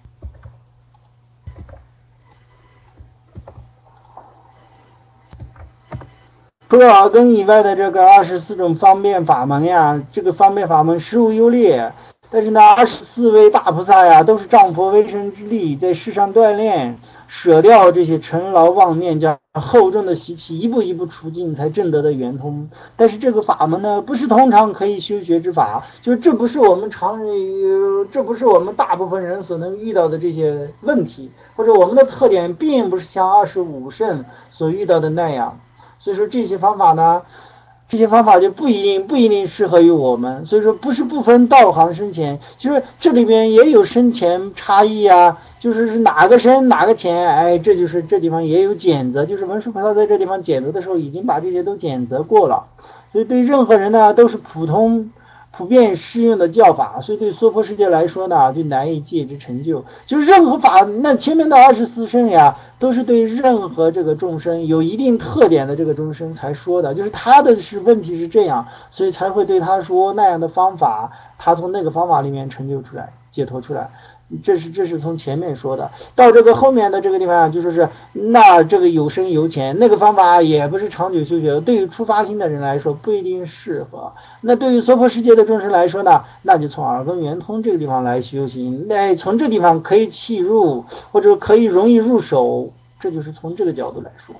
除了耳根以外的这个二十四种方便法门呀，这个方便法门实无优劣，但是呢，二十四位大菩萨呀，都是仗佛威神之力，在世上锻炼，舍掉这些尘劳妄念，将厚重的习气一步一步除尽，才证得的圆通。但是这个法门呢，不是通常可以修学之法，就是这不是我们常呃，这不是我们大部分人所能遇到的这些问题，或者我们的特点并不是像二十五圣所遇到的那样。所以说这些方法呢，这些方法就不一定不一定适合于我们。所以说不是不分道行深浅，就是这里边也有深浅差异啊，就是是哪个深哪个浅，哎，这就是这地方也有检则，就是文殊菩萨在这地方检则的时候已经把这些都检则过了，所以对任何人呢都是普通普遍适用的教法，所以对娑婆世界来说呢，就难以借之成就。就是任何法，那前面的二十四圣呀， 都是对任何这个众生有一定特点的这个众生才说的，就是他的是问题是这样，所以才会对他说那样的方法，他从那个方法里面成就出来，解脱出来。这是这是从前面说的，到这个后面的这个地方就说是那这个有深有浅，那个方法也不是长久修学，对于初发心的人来说不一定适合。那对于娑婆世界的众生来说呢，那就从耳根圆通这个地方来修行，那从这地方可以契入，或者可以容易入手，这就是从这个角度来说。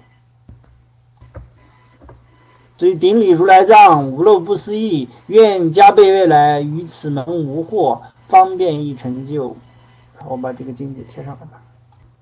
所以顶礼如来藏，无漏不思议，愿加倍未来，于此门无惑，方便易成就。我把这个经节贴上来吧。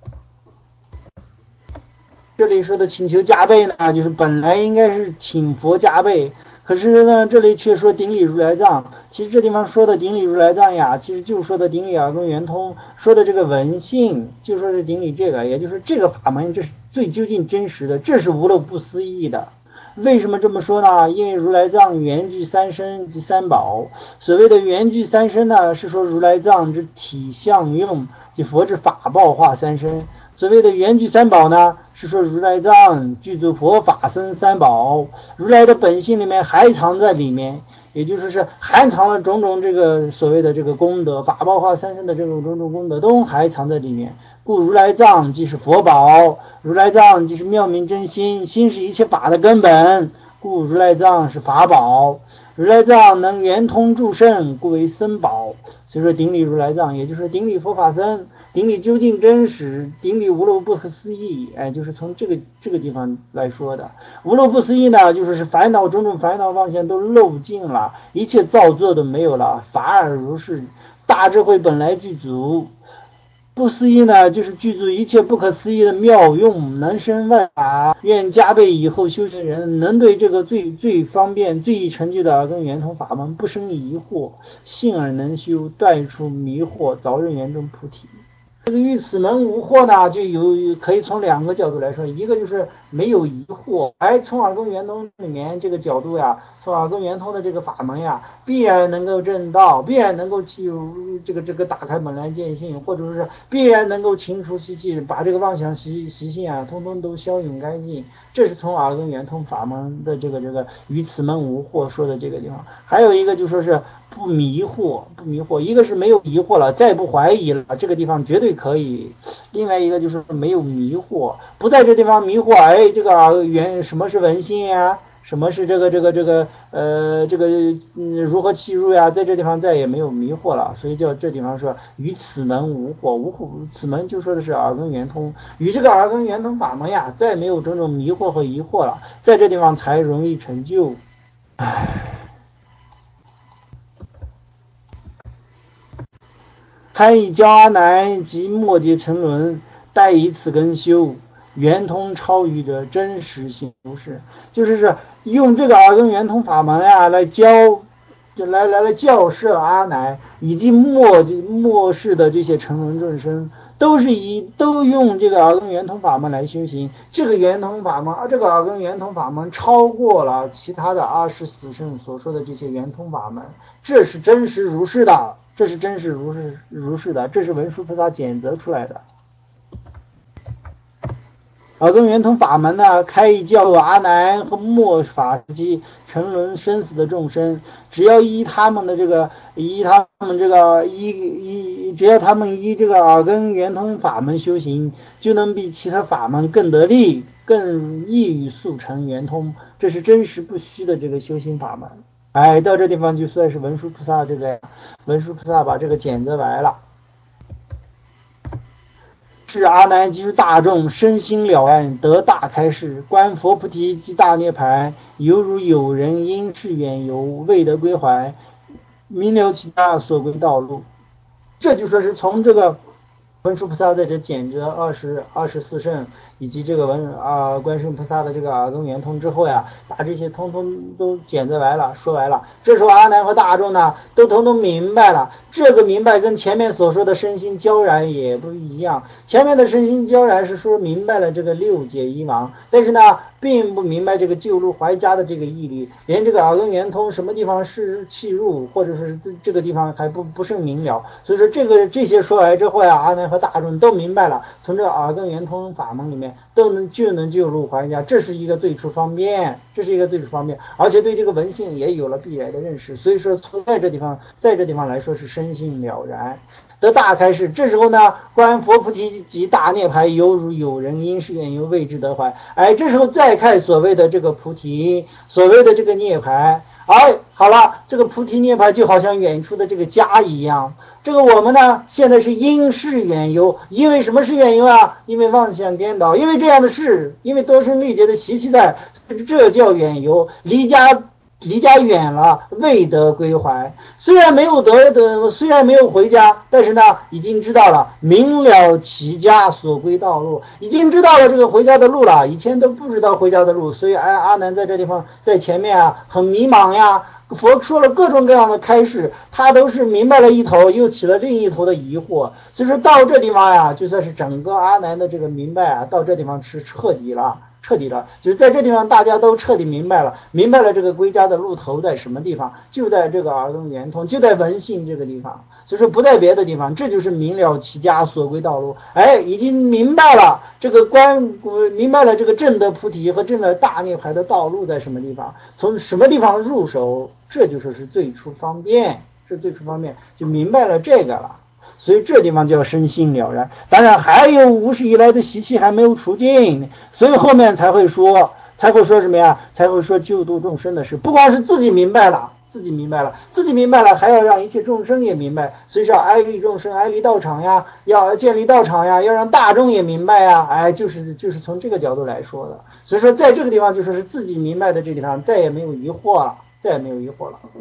这里说的请求加倍呢，就是本来应该是请佛加倍，可是呢，这里却说顶礼如来藏。其实这地方说的顶礼如来藏呀，其实就说的顶礼耳根圆通，说的这个文性，就说是顶礼这个，也就是这个法门，这是最究竟真实的，这是无漏不思议的。为什么这么说呢？因为如来藏圆具三身及三宝。所谓的圆具三身呢，是说如来藏之体相用及佛之法报化三身。所谓的圆具三宝呢，是说如来藏具足佛法僧三宝，如来的本性里面还藏在里面，也就是是含藏了种种这个所谓的这个功德，法报化三身的这种种种功德都还藏在里面。故如来藏即是佛宝，如来藏即是妙明真心，心是一切法的根本，故如来藏是法宝。如来藏能圆通诸圣，故为僧宝。所以说顶礼如来藏，也就是顶礼佛法僧，顶礼究竟真实，顶礼无漏不可思议。哎，就是从这个这个地方来说的。无漏不思议呢，就是是烦恼种种烦恼妄想都漏尽了，一切造作都没有了，法尔如是，大智慧本来具足。不思议呢，就是具足一切不可思议的妙用，能生万法。愿加倍以后修行人能对这个最最方便最易成就的耳根圆通法门不生疑惑，信而能修，断除迷惑，早日圆证菩提。这个于此门无惑呢，就有可以从两个角度来说，一个就是没有疑惑，哎，从耳根圆通里面这个角度呀，从耳根圆通的这个法门呀，必然能够证道，必然能够契入这个这个打开本来见性，或者是必然能够清除习气，把这个妄想习习性啊，通通都消隐干净。这是从耳根圆通法门的这个这个于此门无惑说的这个地方。还有一个就说是不迷惑，不迷惑，一个是没有疑惑了，再不怀疑了，这个地方绝对可以。另外一个就是没有迷惑，不在这地方迷惑，哎，这个原什么是文心呀？什么是这个这个这个呃这个嗯如何契入呀？在这地方再也没有迷惑了，所以叫这地方说于此门无惑，无惑此门就说的是耳根圆通，与这个耳根圆通法门呀，再没有种种迷惑和疑惑了，在这地方才容易成就。唉。堪以教阿难及末劫沉沦，待以此根修，圆通超于者，真实性如是。就是是用这个耳根圆通法门啊，来教，就来来来教摄阿难以及末末世的这些沉沦众生，都是以都用这个耳根圆通法门来修行。这个圆通法门，这个耳根圆通法门超过了其他的二十四圣所说的这些圆通法门，这是真实如是的。这是真实如是如是的，这是文殊菩萨检择出来的。耳根圆通法门呢，开以教阿难和末法时期沉沦生死的众生，只要依他们的这个依他们这个依依，只要他们依这个耳根圆通法门修行，就能比其他法门更得力，更易于速成圆通。这是真实不虚的这个修行法门。哎，到这地方就算是文殊菩萨这个文殊菩萨把这个检择完了。是阿难及大众身心了然，得大开示，观佛菩提及大涅盘，犹如有人因事远游，未得归还，明了其他所归道路。这就说是从这个文殊菩萨在这检择二十二十四圣以及这个文啊观世音菩萨的这个耳根圆通之后呀，把这些通通都检择完了，说完了。这时候阿难和大众呢，都通通明白了。这个明白跟前面所说的身心交然也不一样。前面的身心交然是说明白了这个六解一芒，但是呢，并不明白这个救入怀家的这个义理，连这个耳根圆通什么地方是契入，或者是这个地方还不不甚明了。所以说这个这些说来之后呀，阿难南和大众都明白了，从这耳根圆通法门里面都能就能救入怀家，这是一个最初方便，这是一个最初方便，而且对这个文性也有了必然的认识，所以说从在这地方在这地方来说是深信了然。得大开示，这时候呢，观佛菩提及大涅槃，犹如有人因是缘由未知得怀。哎，这时候再看所谓的这个菩提，所谓的这个涅槃，哎，好了，这个菩提涅槃就好像远处的这个家一样。这个我们呢，现在是因是缘由，因为什么是缘由啊？因为妄想颠倒，因为这样的事，因为多生历劫的习气在，这叫缘由。离家。离家远了，未得归还。虽然没有得的，虽然没有回家，但是呢，已经知道了，明了其家所归道路，已经知道了这个回家的路了。以前都不知道回家的路，所以阿阿难在这地方在前面啊，很迷茫呀。佛说了各种各样的开示，他都是明白了一头，又起了另一头的疑惑。所以说到这地方呀，就算是整个阿难的这个明白啊，到这地方是彻底了。彻底了，就是在这地方大家都彻底明白了，明白了这个归家的路头在什么地方，就在这个耳根圆通，就在文性这个地方，所以说不在别的地方，这就是明了其家所归道路。哎，已经明白了这个观，明白了这个正得菩提和正得大涅槃的道路在什么地方，从什么地方入手，这就说是最初方便，是最初方便，就明白了这个了。所以这地方叫深信了然，当然还有无始以来的习气还没有除尽，所以后面才会说，才会说什么呀？才会说救度众生的事。不光是自己明白了，自己明白了，自己明白了，还要让一切众生也明白。所以说哀立众生，哀立道场呀，要建立道场呀，要让大众也明白呀。哎，就是就是从这个角度来说的。所以说在这个地方就说是自己明白的这地方，再也没有疑惑了，再也没有疑惑了。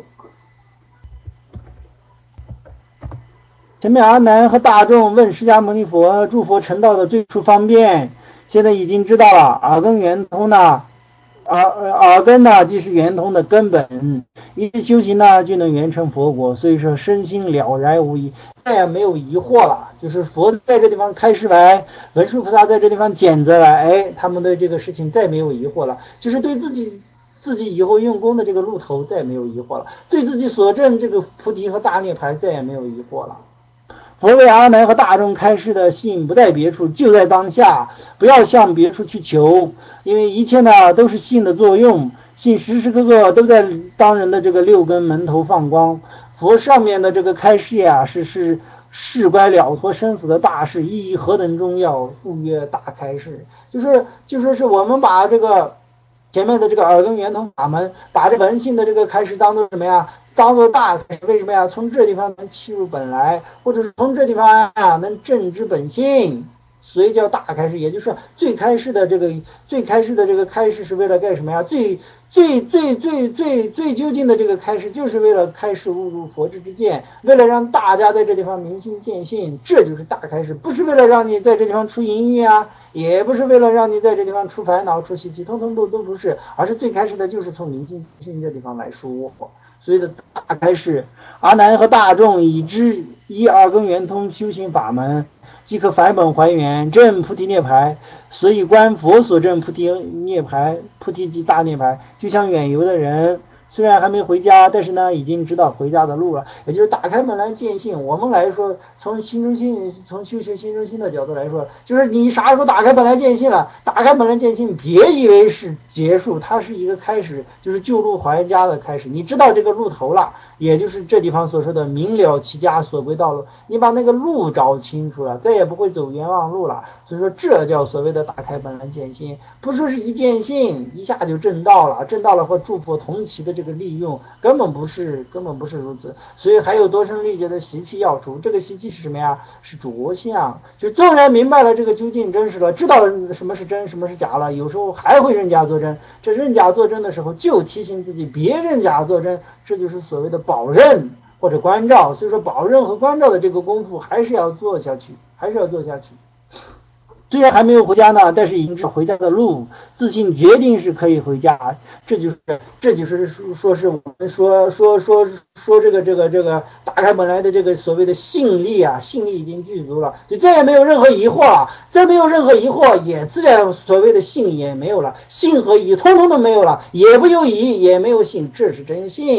前面阿难和大众问释迦牟尼佛，诸佛成道的最初方便，现在已经知道了。耳根圆通呢，耳耳根呢即是圆通的根本，一修行呢就能圆成佛果，所以说身心了然无疑，再也没有疑惑了。就是佛在这地方开示来，文殊菩萨在这地方检责来，哎，他们对这个事情再没有疑惑了，就是对自己自己以后用功的这个路头再没有疑惑了，对自己所证这个菩提和大涅槃再也没有疑惑了。佛为阿难和大众开示的信不在别处，就在当下，不要向别处去求，因为一切呢都是信的作用，信时时刻刻都在当人的这个六根门头放光。佛上面的这个开示呀，是是事关了脱生死的大事，意义何等重要，故曰大开示。就是就说是我们把这个前面的这个耳根圆通法门，把这文性的这个开示当做什么呀？当做大开示，为什么呀？从这地方能切入本来，或者是从这地方啊能正知本性，所以叫大开示。也就是说，最开示的这个最开示的这个开示是为了干什么呀？最最最最最最究竟的这个开示，就是为了开示悟入佛智之见，为了让大家在这地方明心见性，这就是大开示，不是为了让你在这地方出淫欲啊，也不是为了让你在这地方出烦恼出习气，通通都都不是，而是最开始的就是从明心见性这地方来说。所以的大开示，阿难和大众已知依耳根圆通修行法门，即可返本还原，证菩提涅槃。所以观佛所证菩提涅槃，菩提即大涅槃，就像远游的人，虽然还没回家，但是呢已经知道回家的路了，也就是打开门来见性。我们来说，从心中心从修学心中心的角度来说，就是你啥时候打开本来见性了，打开本来见性，别以为是结束，它是一个开始，就是救路还家的开始。你知道这个路头了，也就是这地方所说的明了其家所归道路，你把那个路找清楚了，再也不会走冤枉路了。所以说这叫所谓的打开本来见性，不说是一见性一下就证道了，证道了和诸佛同齐的这个利用，根本不是根本不是如此。所以还有多生历劫的习气要除，这个习气是什么呀？是着相。就纵然明白了这个究竟真实了，知道什么是真什么是假了，有时候还会认假作真。这认假作真的时候，就提醒自己别认假作真，这就是所谓的保认或者关照。所以说保认和关照的这个功夫还是要做下去，还是要做下去。虽然还没有回家呢，但是已经知道回家的路，自信决定是可以回家。这就是这就是说是我们说说说说这个这个这个打开本来的这个所谓的信力啊，信力已经具足了，就再也没有任何疑惑了，再没有任何疑惑，也自然所谓的信也没有了，信和疑通通都没有了，也不有疑也没有信，这是真信。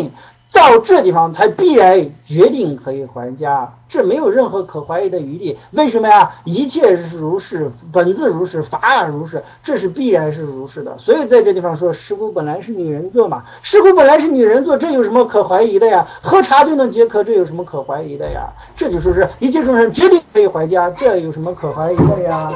到这地方才必然决定可以还家，这没有任何可怀疑的余地。为什么呀？一切如是，本自如是，法尔如是，这是必然是如是的。所以在这地方说，尸骨本来是女人做嘛，尸骨本来是女人做，这有什么可怀疑的呀？喝茶就能解渴，这有什么可怀疑的呀？这就说是一切众生决定可以还家，这有什么可怀疑的呀？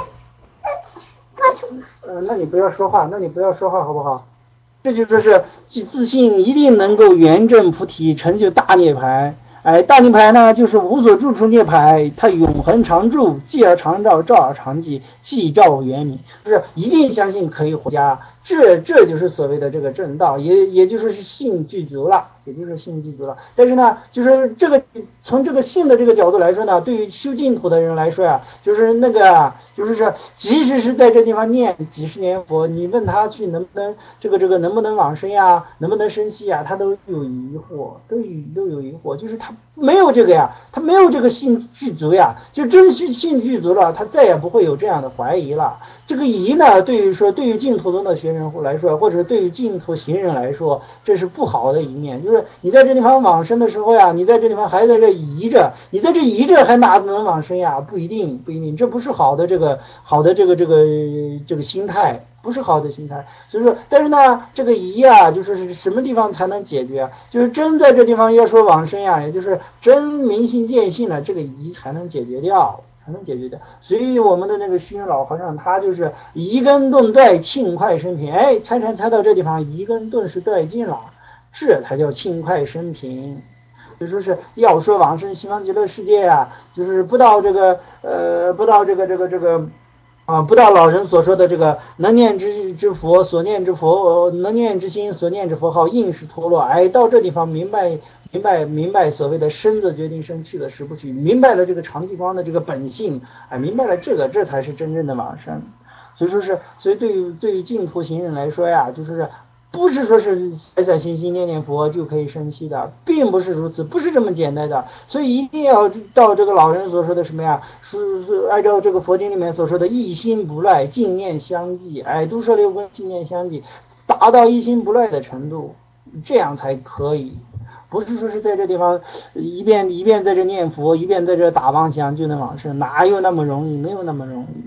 呃，那你不要说话，那你不要说话好不好？这就说是自信一定能够圆证菩提，成就大涅槃。哎，大涅槃呢，就是无所住处涅槃，它永恒常住，寂而常照，照而常寂，寂照圆明，就是一定相信可以回家。这这就是所谓的这个正道，也也就是信具足了，也就是信具足了。但是呢，就是这个从这个信的这个角度来说呢，对于修净土的人来说呀、啊，就是那个啊，就是是，即使是在这地方念几十年佛，你问他去能不能这个这个能不能往生呀，能不能生息呀，他都有疑惑，都有都有疑惑，就是他没有这个呀，他没有这个信具足呀，就真是信具足了，他再也不会有这样的怀疑了。这个疑呢，对于说对于净土中的学生来说，或者对于净土行人来说，这是不好的一面。就是你在这地方往生的时候呀，你在这地方还在这疑着，你在这疑着还哪能往生呀？不一定，不一定，这不是好的这个好的这个这个这个心态，不是好的心态。所以说，但是呢，这个疑啊，就是是什么地方才能解决啊？就是真在这地方要说往生呀，也就是真明心见性了，这个疑才能解决掉。才能解决掉，所以我们的那个虚云老和尚，他就是一根顿断，庆快生平。哎，参禅参到这地方，一根顿是断尽了，这才叫庆快生平。就说是要说往生西方极乐世界啊，就是不到这个呃，不到这个这个这个。啊，不到老人所说的这个能念之之佛所念之佛，能念之心所念之佛号应是陀罗。哎，到这地方明白明白明白所谓的生则决定生，去的时不去，明白了这个长寂光的这个本性，哎，明白了这个，这才是真正的往生。所以说是，所以对于对于净土行人来说呀，就是不是说是散散心心念念佛就可以生息的，并不是如此，不是这么简单的。所以一定要到这个老人所说的什么呀，是是按照这个佛经里面所说的一心不乱，净念相继，哎，都摄六根，净念相继，达到一心不乱的程度，这样才可以。不是说是在这地方一遍一遍在这念佛，一遍在这打妄想就能往生，哪有那么容易？没有那么容易。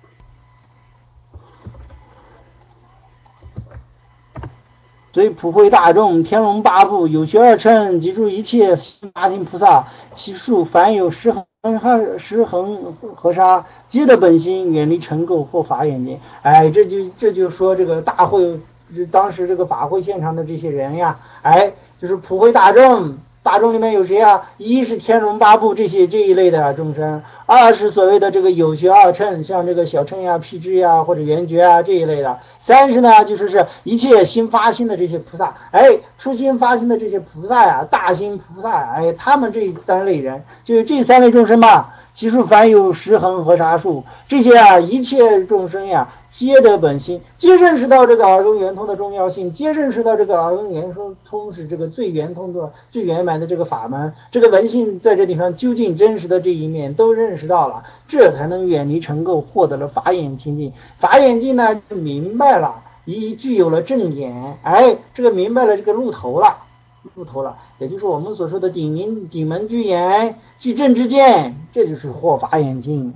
所以普惠大众，天龙八部，有学二乘，及诸一切八行菩萨，其数凡有十恒十恒河沙，皆得本心，远离尘垢，或法眼睛。哎，这就这就说这个大会，当时这个法会现场的这些人呀，哎，就是普惠大众。大众里面有谁啊？一是天龙八部这些这一类的众生，二是所谓的这个有学二乘，像这个小乘呀、辟支呀或者圆觉啊这一类的。三是呢，就是是一切心发心的这些菩萨，哎，初心发心的这些菩萨呀，大心菩萨呀，哎，他们这三类人，就是这三类众生吧。其数凡有十恒河沙数，这些啊，一切众生呀，皆得本心，皆认识到这个耳根圆通的重要性，皆认识到这个耳根圆通是这个最圆通的、最圆满的这个法门，这个文性在这地方究竟真实的这一面都认识到了，这才能远离尘垢，获得了法眼清净。法眼净呢，就明白了，已具有了正眼，哎，这个明白了这个路头了。路头了，也就是我们所说的顶明顶门居眼，即正之见，这就是获法眼净。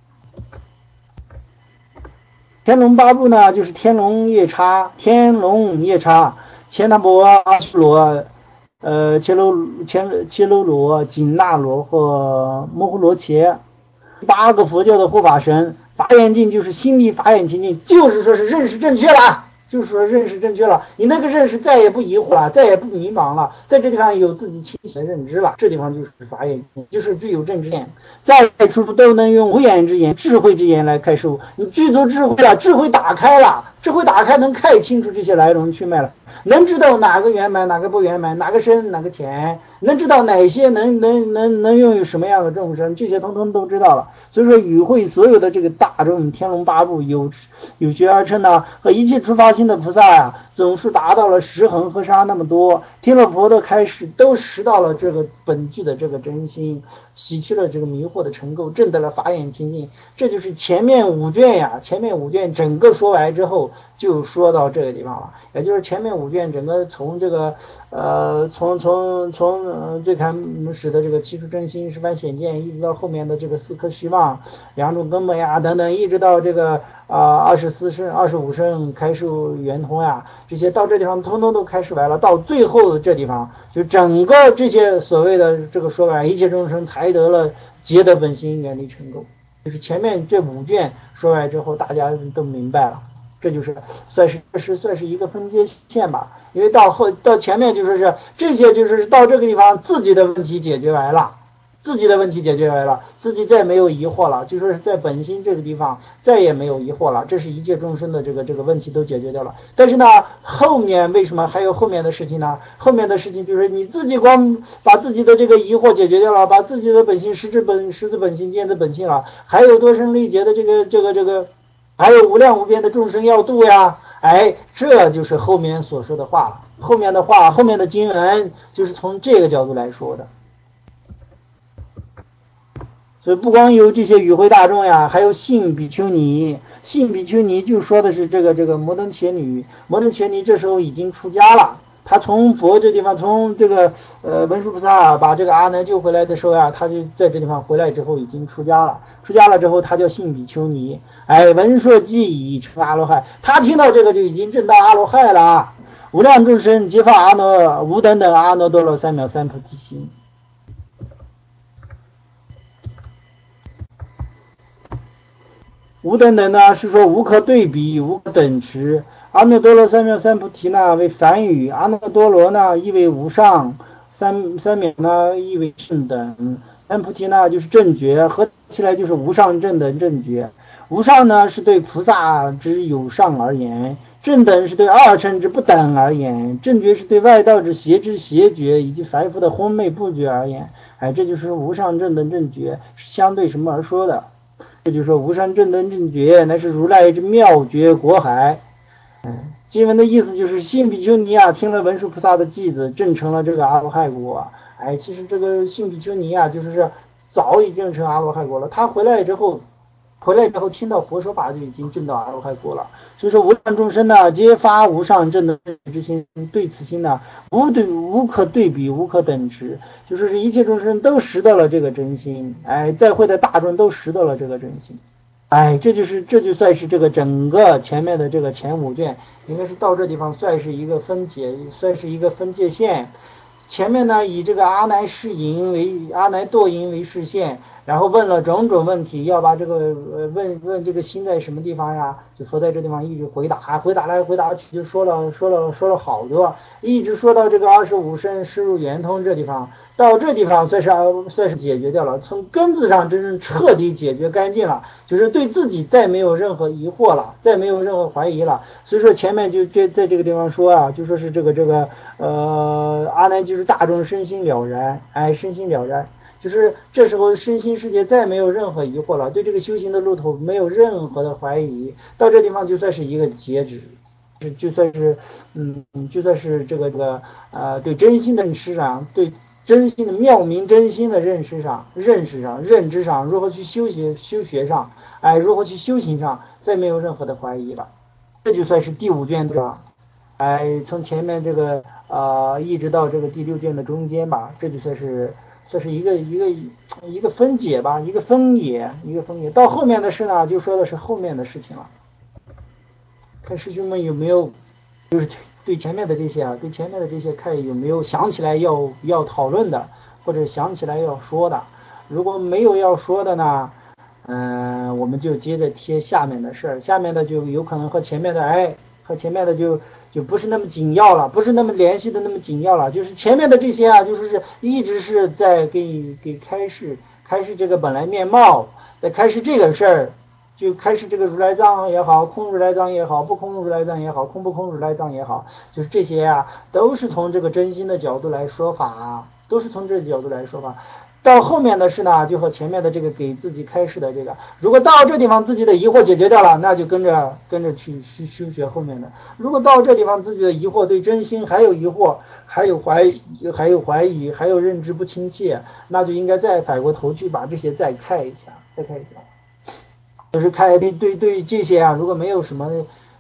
天龙八部呢，就是天龙夜叉、天龙夜叉、乾达波、阿修罗、呃切罗切切罗罗、紧那罗和摩诃罗伽，八个佛教的护法神。法眼净就是心里法眼清净，就是说是认识正确了。就是说认识正确了，你那个认识再也不疑惑了，再也不迷茫了，在这地方有自己清晰的认知了，这地方就是法眼，就是具有正知眼，再处处都能用无眼之眼、智慧之眼来开示。你具足智慧了，智慧打开了，智慧打开能看清楚这些来龙去脉了，能知道哪个圆满，哪个不圆满，哪个深，哪个浅，能知道哪些能能能能拥有什么样的众生，这些通通都知道了。所以说与会所有的这个大众天龙八部有有学二乘呢，和一切出发心的菩萨呀、啊，总数达到了十恒河沙那么多，听了佛的开示，都识到了这个本具的这个真心，洗去了这个迷惑的尘垢，证得了法眼清净。这就是前面五卷呀，前面五卷整个说完之后， 就就说到这个地方了，也就是前面五卷整个从这个呃从从从呃最开始的这个七处真心十番显见，一直到后面的这个四颗虚妄两种根本呀等等，一直到这个啊二十四圣二十五圣开示圆通呀，这些到这地方通通都开示完了，到最后这地方就整个这些所谓的这个说完，一切众生才得了皆得本心，远离尘垢。就是前面这五卷说完之后，大家都明白了，这就是算是是算是一个分界线吧。因为到后到前面就说是这些就是到这个地方自己的问题解决完了，自己的问题解决完了，自己再没有疑惑了，就说是在本心这个地方再也没有疑惑了，这是一切众生的这个这个问题都解决掉了。但是呢，后面为什么还有后面的事情呢？后面的事情就是你自己光把自己的这个疑惑解决掉了，把自己的本性实质本实质本性见的本性了，还有多生历劫的这个这个这个，还有无量无边的众生要度呀。哎，这就是后面所说的话了。后面的话，后面的经文就是从这个角度来说的。所以不光有这些与会大众呀，还有信比丘尼。信比丘尼就说的是这个这个摩登伽女。摩登伽女这时候已经出家了，他从佛这地方，从这个呃文殊菩萨把这个阿难救回来的时候呀，他就在这地方回来之后已经出家了。出家了之后，他叫信比丘尼。哎，闻说既已成阿罗汉，他听到这个就已经证到阿罗汉了。无量众生皆发阿耨无等等阿耨多罗三藐三菩提心。无等等呢是说无可对比，无可等持。阿耨多罗三藐三菩提呢为梵语，阿耨多罗呢意为无上，三三藐呢意为圣等，三菩提呢就是正觉，合起来就是无上正等正觉。无上呢是对菩萨之有上而言，正等是对二乘之不等而言，正觉是对外道之邪之邪觉以及凡夫的昏昧不觉而言。哎，这就是无上正等正觉是相对什么而说的。这就是说无上正等正觉乃是如来之妙觉国海。嗯，经文的意思就是信比丘尼啊听了文殊菩萨的偈子，证成了这个阿罗汉果。哎，其实这个信比丘尼啊就是早已经成阿罗汉果了，他回来之后回来之后听到佛说法就已经证到阿罗汉果了。所以说无量众生呢皆发无上正等之心，对此心呢无对无可对比，无可等持，就是是一切众生都识到了这个真心。哎，在会的大众都识到了这个真心。哎，这就是这就算是这个整个前面的这个前五卷，应该是到这地方算是一个分解，算是一个分界线。前面呢以这个阿难示淫为阿难堕淫为示现，然后问了种种问题，要把这个呃问问这个心在什么地方呀？就佛在这地方一直回答，回答来回答去，就说了说了说了好多，一直说到这个二十五圣示入圆通这地方，到这地方算是算是解决掉了，从根子上真正彻底解决干净了，就是对自己再没有任何疑惑了，再没有任何怀疑了。所以说前面就这在这个地方说啊，就说是这个这个呃阿难就是大众身心了然，哎，身心了然。就是这时候身心世界再没有任何疑惑了，对这个修行的路途没有任何的怀疑，到这地方就算是一个截止，就算是嗯，就算是这个这个呃对真心的认识上，对真心的妙明真心的认识上、认识上、认知上，如何去修学修学上，哎，如何去修行上，再没有任何的怀疑了。这就算是第五卷的，哎，从前面这个呃一直到这个第六卷的中间吧，这就算是。这是一个一个一个分解吧，一个分野，一个分野。到后面的事呢，就说的是后面的事情了。看师兄们有没有，就是对前面的这些啊，对前面的这些看有没有想起来要要讨论的，或者想起来要说的。如果没有要说的呢，嗯、呃，我们就接着贴下面的事儿，下面的就有可能和前面的哎。和前面的就就不是那么紧要了，不是那么联系的那么紧要了，就是前面的这些啊，就是是一直是在给给开示开示这个本来面貌，在开示这个事儿，就开示这个如来藏也好，空如来藏也好，不空如来藏也好，空不空如来藏也好，就是这些啊，都是从这个真心的角度来说法，都是从这个角度来说法。到后面的事呢，就和前面的这个给自己开示的这个，如果到这地方自己的疑惑解决掉了，那就跟着跟着去修修学后面的。如果到这地方自己的疑惑对真心还有疑惑，还有怀疑，还有怀疑，还有认知不亲切，那就应该再反过头去把这些再开一下，再开一下。就是开对对对这些啊，如果没有什么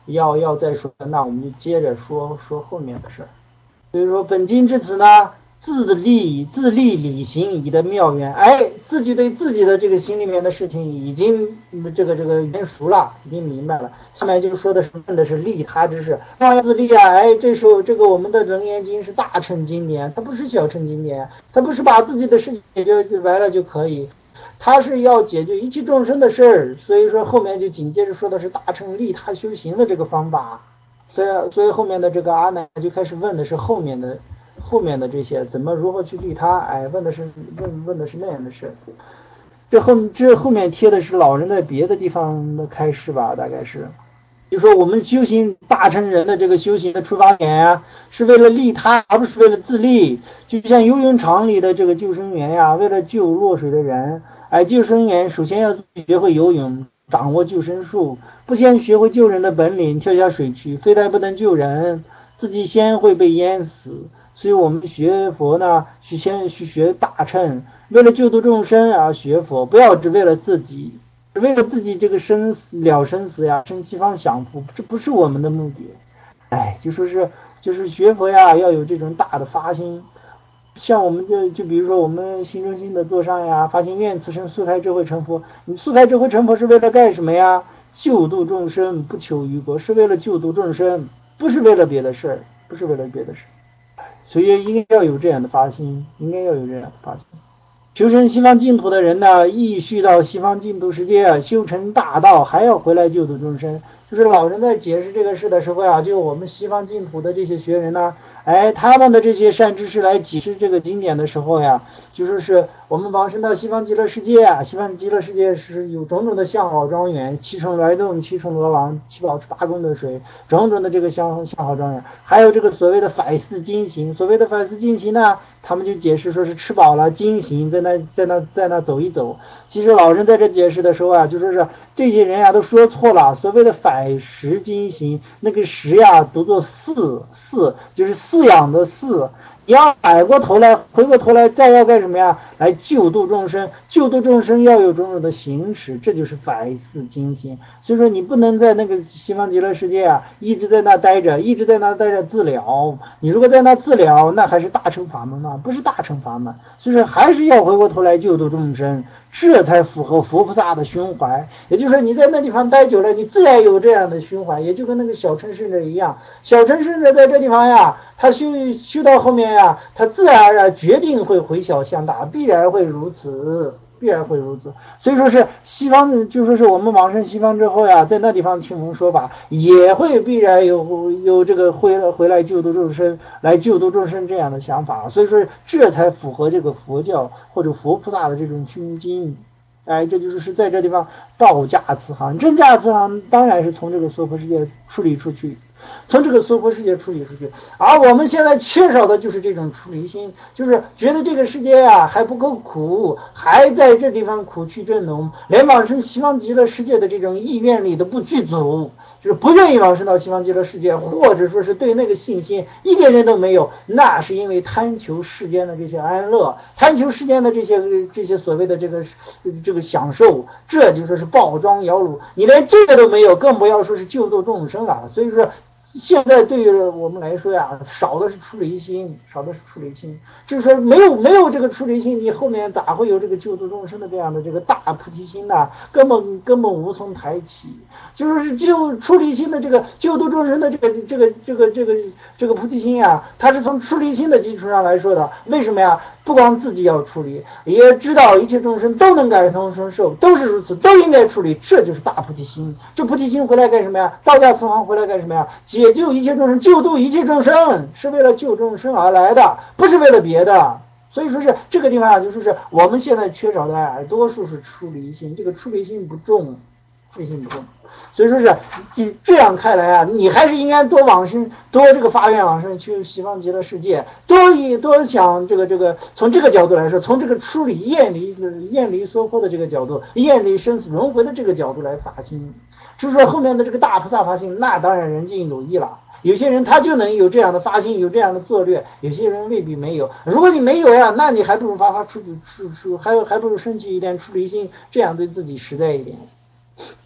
要要再说，那我们就接着说说后面的事儿。所以说本经至此呢，自立自立理行以的妙缘，哎，自己对自己的这个心里面的事情已经这个这个圆熟了，已经明白了。下面就说的是问的是利他之事，让自立啊，哎，这时候这个我们的楞严经是大乘经典，它不是小乘经典，它不是把自己的事情解决完了就可以，它是要解决一切众生的事儿。所以说后面就紧接着说的是大乘利他修行的这个方法。所以所以后面的这个阿难就开始问的是后面的后面的这些怎么如何去利他，哎，问的是问问的是那样的事。这后这后面贴的是老人在别的地方的开示吧，大概是就说我们修行大乘人的这个修行的出发点呀、啊，是为了利他，而不是为了自利。就像游泳场里的这个救生员呀、啊，为了救落水的人，哎，救生员首先要自己学会游泳，掌握救生术，不先学会救人的本领，跳下水去，非但不能救人，自己先会被淹死。所以我们学佛呢，是先去学大乘，为了救度众生而学佛，不要只为了自己，只为了自己这个生死了生死呀，生西方享福，这不是我们的目的。哎，就说是就是学佛呀，要有这种大的发心。像我们就就比如说我们心中心的座上呀，发心愿此生速开智慧成佛。你速开智慧成佛是为了干什么呀？救度众生，不求于国，是为了救度众生，不是为了别的事儿，不是为了别的事。所以应该要有这样的发心，应该要有这样的发心。求生西方净土的人呢，亦须到西方净土世界修成大道，还要回来救度众生。就是老人在解释这个事的时候啊，就我们西方净土的这些学人呢，哎，他们的这些善知识来解释这个经典的时候呀，就说是我们往生到西方极乐世界啊，西方极乐世界是有种种的相好庄园，七重来动，七重罗网，七宝八功德水，种种的这个相相好庄园，还有这个所谓的百四金行。所谓的百四金行呢，他们就解释说是吃饱了金行，在那在那在那走一走。其实老人在这解释的时候啊，就说是这些人呀、啊、都说错了。所谓的百十金行，那个十呀读作饲，饲就是饲养的饲。你要改过头来，回过头来，再要干什么呀？来救度众生，救度众生要有种种的行持，这就是百四金行。所以说，你不能在那个西方极乐世界啊，一直在那待着，一直在那待着自了。你如果在那自了，那还是大乘法门吗？不是大乘法门。所以说，还是要回过头来救度众生，这才符合佛菩萨的胸怀。也就是说，你在那地方待久了，你自然有这样的胸怀，也就跟那个小乘圣者一样。小乘圣者在这地方呀，他修修到后面呀，他自然而然决定会回小向大，必然会如此，必然会如此。所以说是西方，就说是我们往生西方之后呀，在那地方听闻说法，也会必然有有这个回回来救度众生，来救度众生这样的想法。所以说这才符合这个佛教或者佛菩萨的这种胸襟。哎，这就是在这地方道驾慈航，真驾慈航当然是从这个娑婆世界处理出去。从这个娑婆世界处理出去，而我们现在缺少的就是这种出离心，就是觉得这个世界啊还不够苦，还在这地方苦趣正浓，连往生西方极乐世界的这种意愿力都不具足，就是不愿意往生到西方极乐世界，或者说是对那个信心一点点都没有，那是因为贪求世间的这些安乐，贪求世间的这些这些所谓的这个这个享受，这就说是暴装摇橹，你连这个都没有，更不要说是救度众生了。所以说现在对于我们来说呀，少的是出离心，少的是出离心，就是说没有没有这个出离心，你后面咋会有这个救度众生的这样的这个大菩提心呢？根本根本无从抬起。就说是救出离心的这个救度众生的这个这个这个这个这个菩提心呀，它是从出离心的基础上来说的。为什么呀？不光自己要处理，也知道一切众生都能感同身受，都是如此，都应该处理，这就是大菩提心。这菩提心回来干什么呀？道驾慈航回来干什么呀？解救一切众生，救度一切众生，是为了救众生而来的，不是为了别的。所以说是这个地方啊，就说是我们现在缺少的啊，多数是出离心，这个出离心不重，出离心不重。所以说是这样看来啊，你还是应该多往生，多这个发愿往生去西方极乐世界，多以多想这个这个从这个角度来说，从这个处理厌离厌离娑婆的这个角度，厌离生死轮回的这个角度来发心。就是说后面的这个大菩萨发心，那当然人尽有异了。有些人他就能有这样的发心，有这样的策略，有些人未必没有。如果你没有呀，那你还不如发发出出出，还有还不如升起一点出离心，这样对自己实在一点。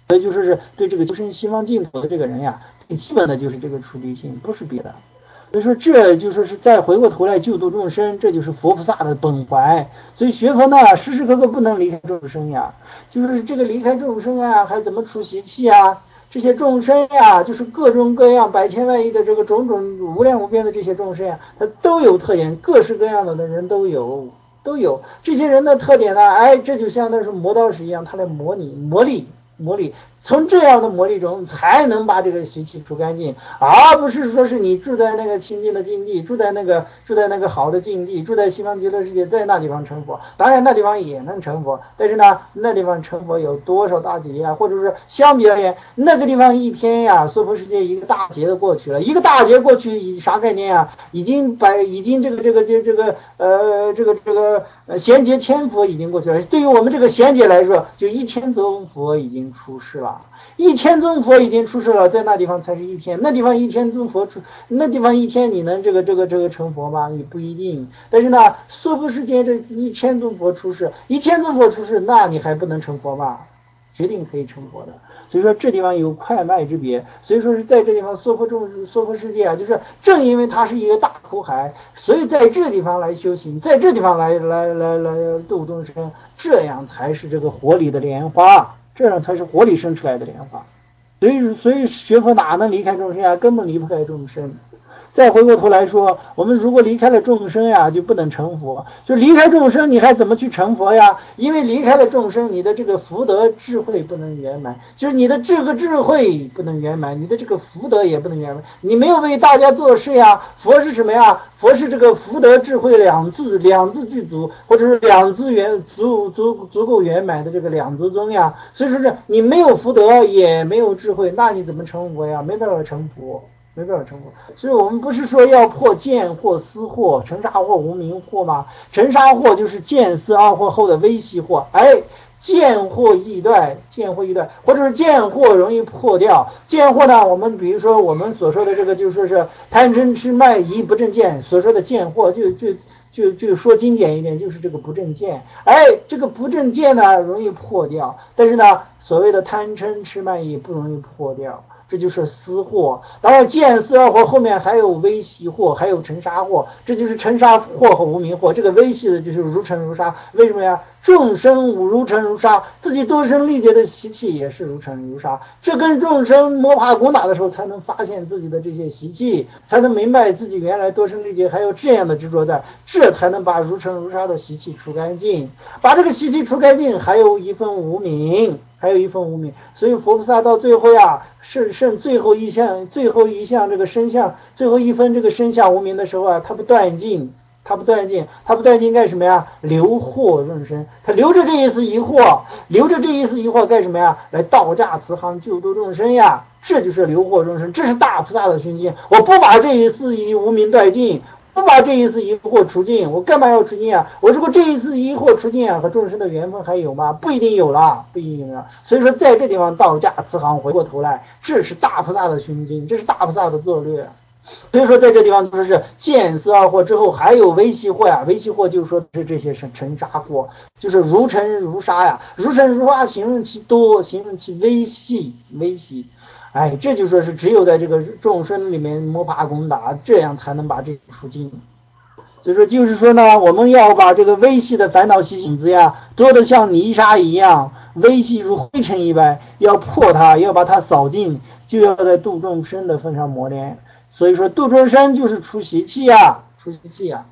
所以就是对这个求生希望尽头的这个人呀，最基本的就是这个出离心，不是别的。所以说这就说是再回过头来救度众生，这就是佛菩萨的本怀。所以学佛呢，时时刻刻不能离开众生呀。就是这个离开众生啊，还怎么出习气啊？这些众生呀，就是各种各样百千万亿的这个种种无量无边的这些众生呀，它都有特点，各式各样的的人都有。都有这些人的特点呢，哎，这就像那是磨刀石一样，他来模拟磨砺磨砺，从这样的磨砺中才能把这个习气除干净，而不是说是你住在那个清净的境地，住在那个住在那个好的境地，住在西方极乐世界，在那地方成佛，当然那地方也能成佛，但是呢，那地方成佛有多少大劫啊？或者是相比而言，那个地方一天呀，娑婆世界一个大劫的过去了，一个大劫过去，以啥概念啊？已经百已经这个这个这这个呃这个这个呃贤劫千佛已经过去了，对于我们这个贤劫来说，就一千尊佛已经出世了。一千尊佛已经出世了，在那地方才是一天，那地方一千尊佛出，那地方一天你能这个这个这个成佛吗？你不一定。但是呢，娑婆世界这一千尊佛出世，一千尊佛出世，那你还不能成佛吗？决定可以成佛的。所以说这地方有快慢之别。所以说是在这地方娑婆众娑婆世界啊，就是正因为它是一个大苦海，所以在这地方来修行，在这地方来来来来度众生，这样才是这个活里的莲花。这样才是活里生出来的莲花。所以所以学佛哪能离开众生呀？根本离不开众生。再回过头来说，我们如果离开了众生呀，就不能成佛。就离开众生，你还怎么去成佛呀？因为离开了众生，你的这个福德智慧不能圆满，就是你的这个智慧不能圆满，你的这个福德也不能圆满。你没有为大家做事呀。佛是什么呀？佛是这个福德智慧两字两字具足，或者是两字圆足足足够圆满的这个两足宗呀。所以说是你没有福德也没有智慧，那你怎么成佛呀？没办法成佛。没办法成佛。所以我们不是说要破见惑、思惑、尘沙惑、无明惑吗？尘沙惑就是见思二惑后的微细惑。哎，见惑易断，见惑易断，或者是见惑容易破掉。见惑呢，我们比如说我们所说的这个，就说是贪嗔痴慢疑不正见，所说的见惑就就就就说精简一点，就是这个不正见。哎，这个不正见呢容易破掉，但是呢，所谓的贪嗔痴慢疑不容易破掉。这就是思惑。当然见思二惑后面还有微细惑，还有尘沙惑，这就是尘沙惑和无明惑。这个微细的就是如尘如沙。为什么呀？众生如尘如沙，自己多生历劫的习气也是如尘如沙。这跟众生摸爬滚打的时候，才能发现自己的这些习气，才能明白自己原来多生历劫还有这样的执着在，这才能把如尘如沙的习气除干净。把这个习气除干净，还有一份无明。还有一份无明。所以佛菩萨到最后呀，甚甚最后一项最后一项这个身相，最后一分这个身相无明的时候啊，他不断尽，他不断尽，他不断尽干什么呀？留惑众生，他留着这一丝疑惑，留着这一丝疑惑干什么呀？来道驾慈航救度众生呀，这就是留惑众生，这是大菩萨的胸襟。我不把这一丝疑无明断尽，不把这一丝疑惑除尽，我干嘛要除尽啊？我如果这一丝疑惑除尽啊，和众生的缘分还有吗？不一定有了，不一定有了。所以说在这地方道驾慈航，回过头来，这是大菩萨的胸襟，这是大菩萨的作略。所以说在这地方就是见思二惑之后还有微细惑呀，微细惑就是说是这些是尘沙惑，就是如尘如沙呀，如尘如沙形容其多，形容其微细微细。哎，这就说是只有在这个众生里面摸爬滚打，这样才能把这个除尽。所以说就是说呢，我们要把这个微细的烦恼习性子呀，多得像泥沙一样，微细如灰尘一般，要破它，要把它扫尽，就要在度众生的份上磨练。所以说度众生就是除习气呀，除习气呀。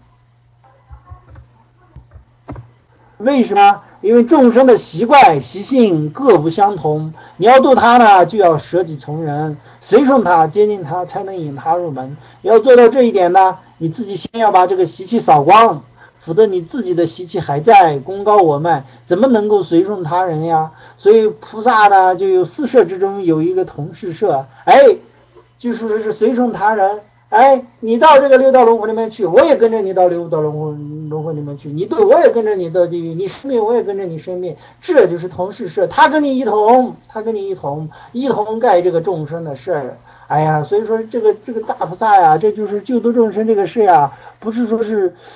为什么？因为众生的习惯习性各不相同，你要度他呢，就要舍己从人，随顺他，接近他，才能引他入门。要做到这一点呢，你自己先要把这个习气扫光，否则你自己的习气还在，功高我慢，怎么能够随顺他人呀？所以菩萨呢，就有四摄之中有一个同事摄，哎，就说是随顺他人。哎，你到这个六道轮回里面去，我也跟着你到六道轮回轮回里面去，你对我也跟着你到地狱，你生病我也跟着你生病，这就是同事摄，他跟你一同，他跟你一同，一同盖这个众生的事儿。哎呀，所以说这个这个大菩萨呀，这就是救度众生这个事呀，不是说是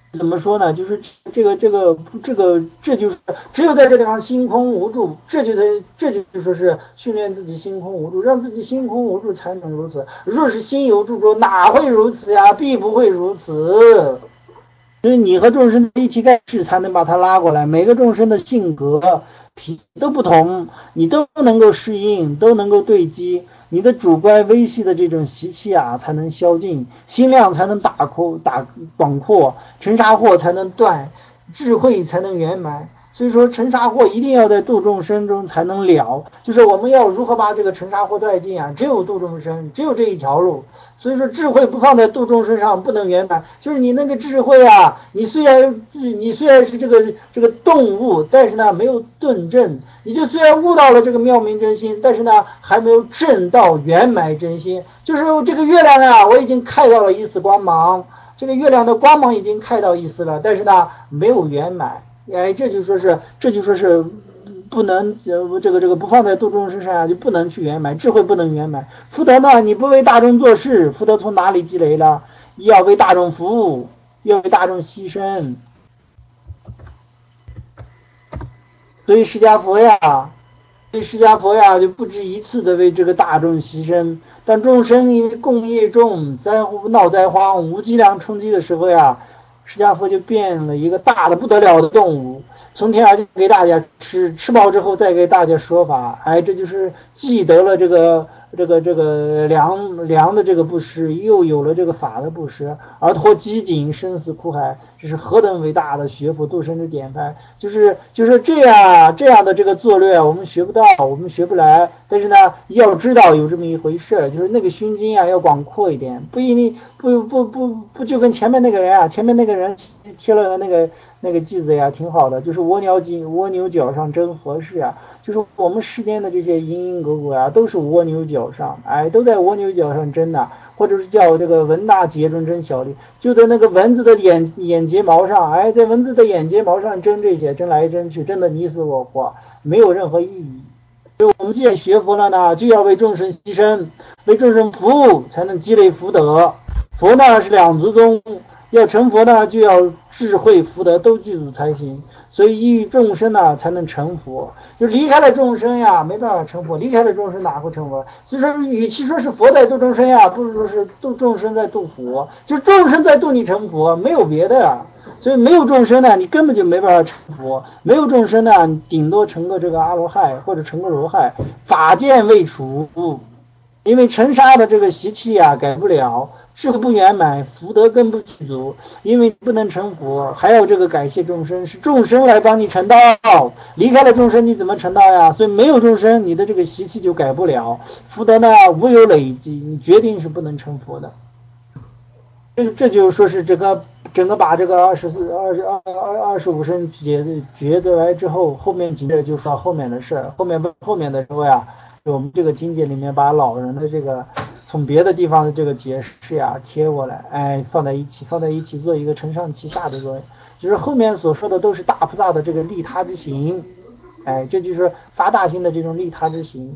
怎么说呢？就是这个这个这个，这就是只有在这地方心空无助，这就得这就说是训练自己心空无助，让自己心空无助才能如此。若是心有驻着，哪会如此呀？必不会如此。所以你和众生一起干事，才能把他拉过来。每个众生的性格、脾气都不同，你都能够适应，都能够对击。你的主观微细的这种习气啊，才能消尽，心量才能打扩、打广阔，尘沙惑才能断，智慧才能圆满。所以说，尘沙惑一定要在度众生中才能了。就是我们要如何把这个尘沙惑断尽啊？只有度众生，只有这一条路。所以说，智慧不放在度众生上，不能圆满。就是你那个智慧啊，你虽然你虽然是这个这个动物，但是呢没有顿证。你就虽然悟到了这个妙明真心，但是呢还没有证到圆满真心。就是这个月亮啊，我已经看到了一丝光芒，这个月亮的光芒已经看到一丝了，但是呢没有圆满。哎，这就说是这就说是不能呃这个这个不放在度众生上啊，就不能去圆满，智慧不能圆满。福德呢，你不为大众做事，福德从哪里积累了？要为大众服务，要为大众牺牲。所以释迦佛呀，所以释迦佛呀，就不止一次的为这个大众牺牲。当众生因为共业重，灾闹灾荒，无计量冲击的时候呀，释迦佛就变了一个大的不得了的动物，从天而降给大家吃，吃饱之后再给大家说法。哎，这就是既得了这个这个这个粮粮的这个布施，又有了这个法的布施，而脱饥馑生死苦海，这是何等伟大的学佛度生的典范。就是就是这样这样的这个作略我们学不到，我们学不来。但是呢要知道有这么一回事，就是那个胸襟啊要广阔一点，不一定不不不不就跟前面那个人啊，前面那个人贴了那个那个句子呀挺好的，就是蜗牛颈蜗牛角上真合适啊。就是我们世间的这些因因果果啊，都是蜗牛角上，哎，都在蜗牛角上争的，或者是叫这个蚊大结中争小利，就在那个蚊子的眼眼睫毛上，哎，在蚊子的眼睫毛上争这些，争来争去，争得你死我活，没有任何意义。所以我们既然学佛了呢，就要为众生牺牲，为众生服务，才能积累福德。佛呢是两足宗，要成佛呢，就要智慧福德都具足才行。所以依于众生呢才能成佛，就离开了众生呀没办法成佛，离开了众生哪会成佛？所以说与其说是佛在度众生呀，不如说是度众生在度佛，就众生在度你成佛，没有别的呀。所以没有众生呢，你根本就没办法成佛；没有众生呢，你顶多成个这个阿罗汉或者成个罗汉，法见未除。因为尘沙的这个习气啊改不了，智慧不圆满，福德更不具足，因为不能成佛，还要这个感谢众生，是众生来帮你成道，离开了众生你怎么成道呀？所以没有众生，你的这个习气就改不了，福德呢无有累积，你决定是不能成佛的。这这就说是这个整个把这个二十四、二十二、二二十五声解决出来之后，后面紧着就说后面的事，后面后面的时候呀，我们这个经解里面把老人的这个从别的地方的这个解释呀贴过来，哎，放在一起，放在一起做一个承上启下的作用。就是后面所说的都是大菩萨的这个利他之行，哎，这就是发大心的这种利他之行。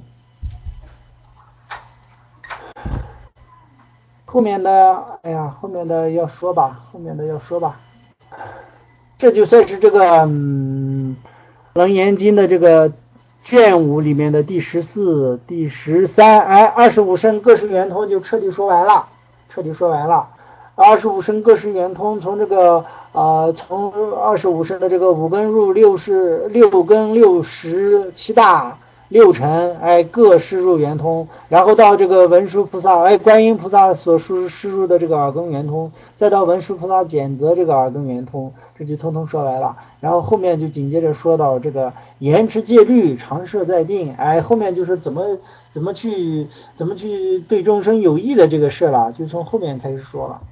后面的，哎呀，后面的要说吧，后面的要说吧。这就算是这个嗯，楞严经的这个卷五里面的第十四、第十三，哎，二十五声各识圆通就彻底说完了，彻底说完了。二十五声各识圆通，从这个呃，从二十五声的这个五根入六识，六根六识七大。六尘，哎，各施入圆通，然后到这个文殊菩萨，哎，观音菩萨所施施入的这个耳根圆通，再到文殊菩萨检择这个耳根圆通，这就通通说来了。然后后面就紧接着说到这个严持戒律，常摄在定，哎，后面就是怎么怎么去怎么去对众生有益的这个事了，就从后面开始说了。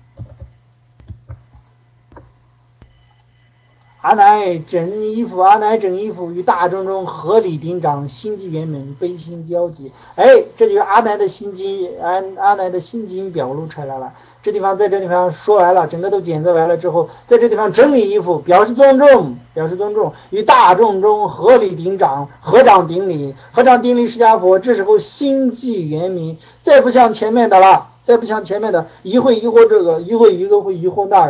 阿乃整衣服，阿乃整衣服，于大众中合理顶掌，心机圆满，悲心交集。哎，这就是阿乃的心经，阿阿乃的心经表露出来了。这地方在这地方说完了，整个都检测完了之后，在这地方整理衣服，表示尊重，表示尊重，于大众中合理顶掌，合掌顶礼，合掌顶礼释迦佛。这时候心际圆明，再不像前面的了，再不像前面的一会疑惑这个，一会一个会疑惑那个。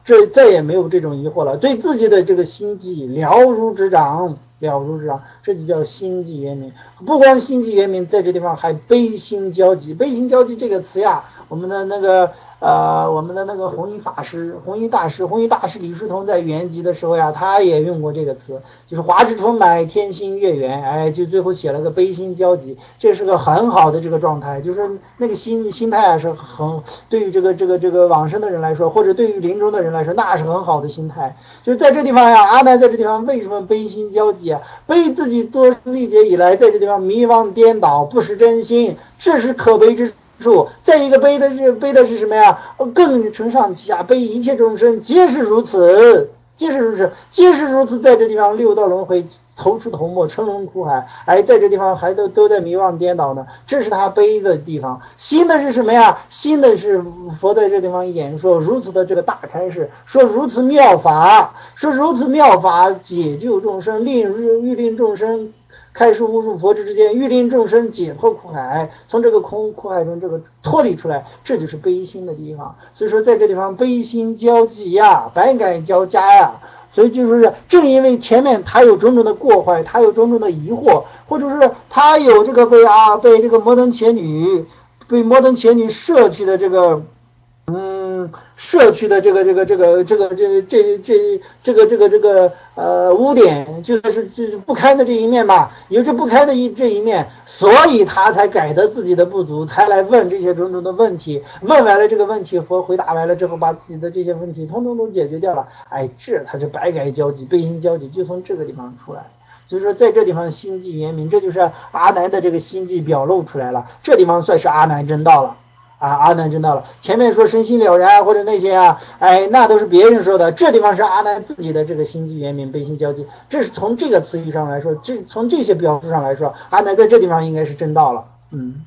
这再也没有这种疑惑了，对自己的这个心计了如指掌，了如指掌，这就叫心计圆明。不光心计圆明，在这地方还悲心交集。悲心交集这个词呀，我们的那个呃，我们的那个弘一法师、弘一大师、弘一大师李叔同在圆寂的时候呀，他也用过这个词，就是华之充满，天心月圆，哎，就最后写了个悲心交集，这是个很好的这个状态，就是那个心心态啊，是很对于这个这个这个往生的人来说，或者对于临终的人来说，那是很好的心态。就是在这地方呀，阿难在这地方为什么悲心交集啊？悲自己多历劫以来在这地方迷惘颠倒，不识真心，这是可悲之处。再一个悲的是悲的是什么呀？更承上启下，悲一切众生皆是如此，皆是如此，皆是如此，在这地方六道轮回，头出头没，沉沦苦海，哎，在这地方还都都在迷惘颠倒呢，这是他悲的地方。新的是什么呀？新的是佛在这地方演说如此的这个大开示，说如此妙法，说如此妙法解救众生，令欲令众生开示无数佛之之间，欲令众生解脱苦海，从这个空苦海中这个脱离出来，这就是悲心的地方。所以说在这地方悲心交集呀，百感交加呀。所以就是正因为前面他有种种的过坏，他有种种的疑惑，或者是他有这个被啊被这个摩登伽女被摩登伽女摄去的这个嗯摄去的这个这个这个这个这这这这个这个这个呃污点，就是就是不堪的这一面嘛，有这不堪的一这一面，所以他才改得自己的不足，才来问这些种种的问题。问完了这个问题，佛回答完了之后，把自己的这些问题通通都解决掉了。哎，这他是百感交集，悲心交集，就从这个地方出来。所以说在这地方心计圆明，这就是阿难的这个心计表露出来了，这地方算是阿难真道了。啊，阿难真到了。前面说身心了然或者那些啊，哎，那都是别人说的。这地方是阿难自己的这个心计圆明、悲心交集。这是从这个词语上来说，这从这些表述上来说，阿难在这地方应该是真到了。嗯。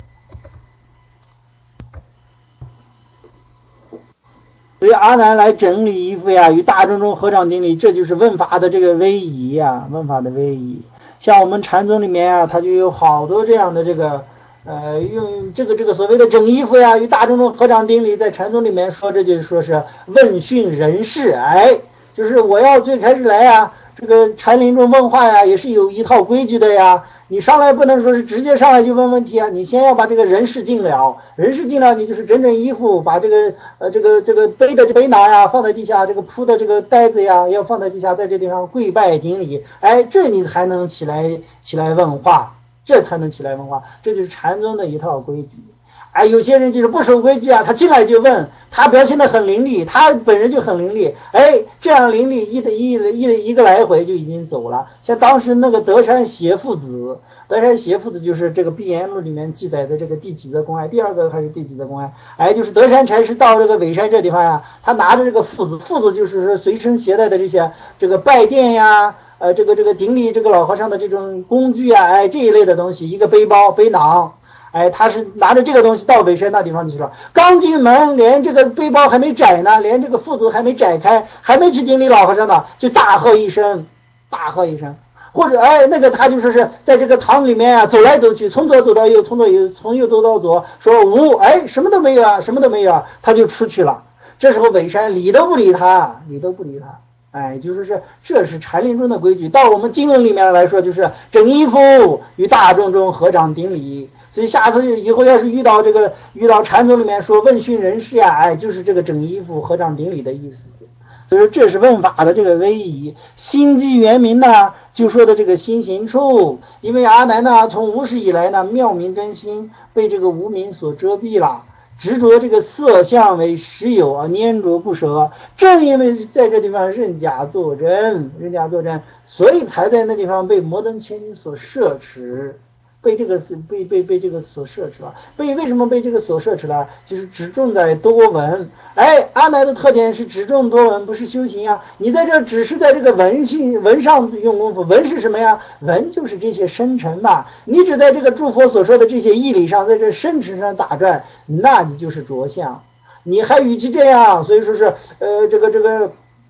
所以阿难来整理衣服呀，与大众中合掌顶礼，这就是问法的这个威仪呀，问法的威仪。像我们禅宗里面啊，它就有好多这样的这个。呃，用这个这个所谓的整衣服呀，与大众中合掌顶礼，在禅宗里面说，这就是说是问讯人事，哎，就是我要最开始来呀，这个禅林中问话呀，也是有一套规矩的呀。你上来不能说是直接上来就问问题啊，你先要把这个人事尽了，人事尽了，你就是整整衣服，把这个呃这个这个背的这背囊呀放在地下，这个铺的这个袋子呀要放在地下，在这地方跪拜顶礼，哎，这你才能起来起来问话。这才能起来问话，这就是禅宗的一套规矩。哎，有些人就是不守规矩啊，他进来就问，他表现得很伶俐，他本人就很伶俐，哎，这样伶俐一的一一一个来回就已经走了。像当时那个德山协父子，德山协父子就是这个《碧岩录》里面记载的这个第几则公案，第二则还是第几则公案？哎，就是德山禅师到这个尾山这地方呀，他拿着这个父子，父子就是说随身携带的这些这个拜垫呀。呃，这个这个顶礼这个老和尚的这种工具啊，哎，这一类的东西，一个背包背囊，哎，他是拿着这个东西到尾山那地方去了。刚进门，连这个背包还没摘呢，连这个父子还没摘开，还没去顶礼老和尚呢，就大喝一声，大喝一声，或者哎，那个他就说是在这个堂里面啊，走来走去，从左走到右，从左右从右走到左，说无，哎，什么都没有啊，什么都没有啊，他就出去了。这时候尾山理都不理他，理都不理他。哎，就是是，这是禅林中的规矩。到我们经文里面来说，就是整衣服与大众中合掌顶礼。所以下次以后要是遇到这个遇到禅宗里面说问讯人事呀，哎，就是这个整衣服合掌顶礼的意思。所以说这是问法的这个威仪。心计圆明呢，就说的这个心行处，因为阿难呢从无始以来呢妙明真心被这个无明所遮蔽了。执着这个色相为实有啊，粘着不舍。正因为在这地方认假作真，认假作真，所以才在那地方被摩登伽女所摄持，被这个被被被这个所摄持了。被为什么被这个所摄持了？就是只重在多闻。哎，阿难的特点是只重多闻，不是修行呀。你在这只是在这个闻性闻上用功夫，闻是什么呀？闻就是这些深沉嘛。你只在这个诸佛所说的这些义理上，在这深沉上打转，那你就是着相。你还与其这样，所以说是呃这个这个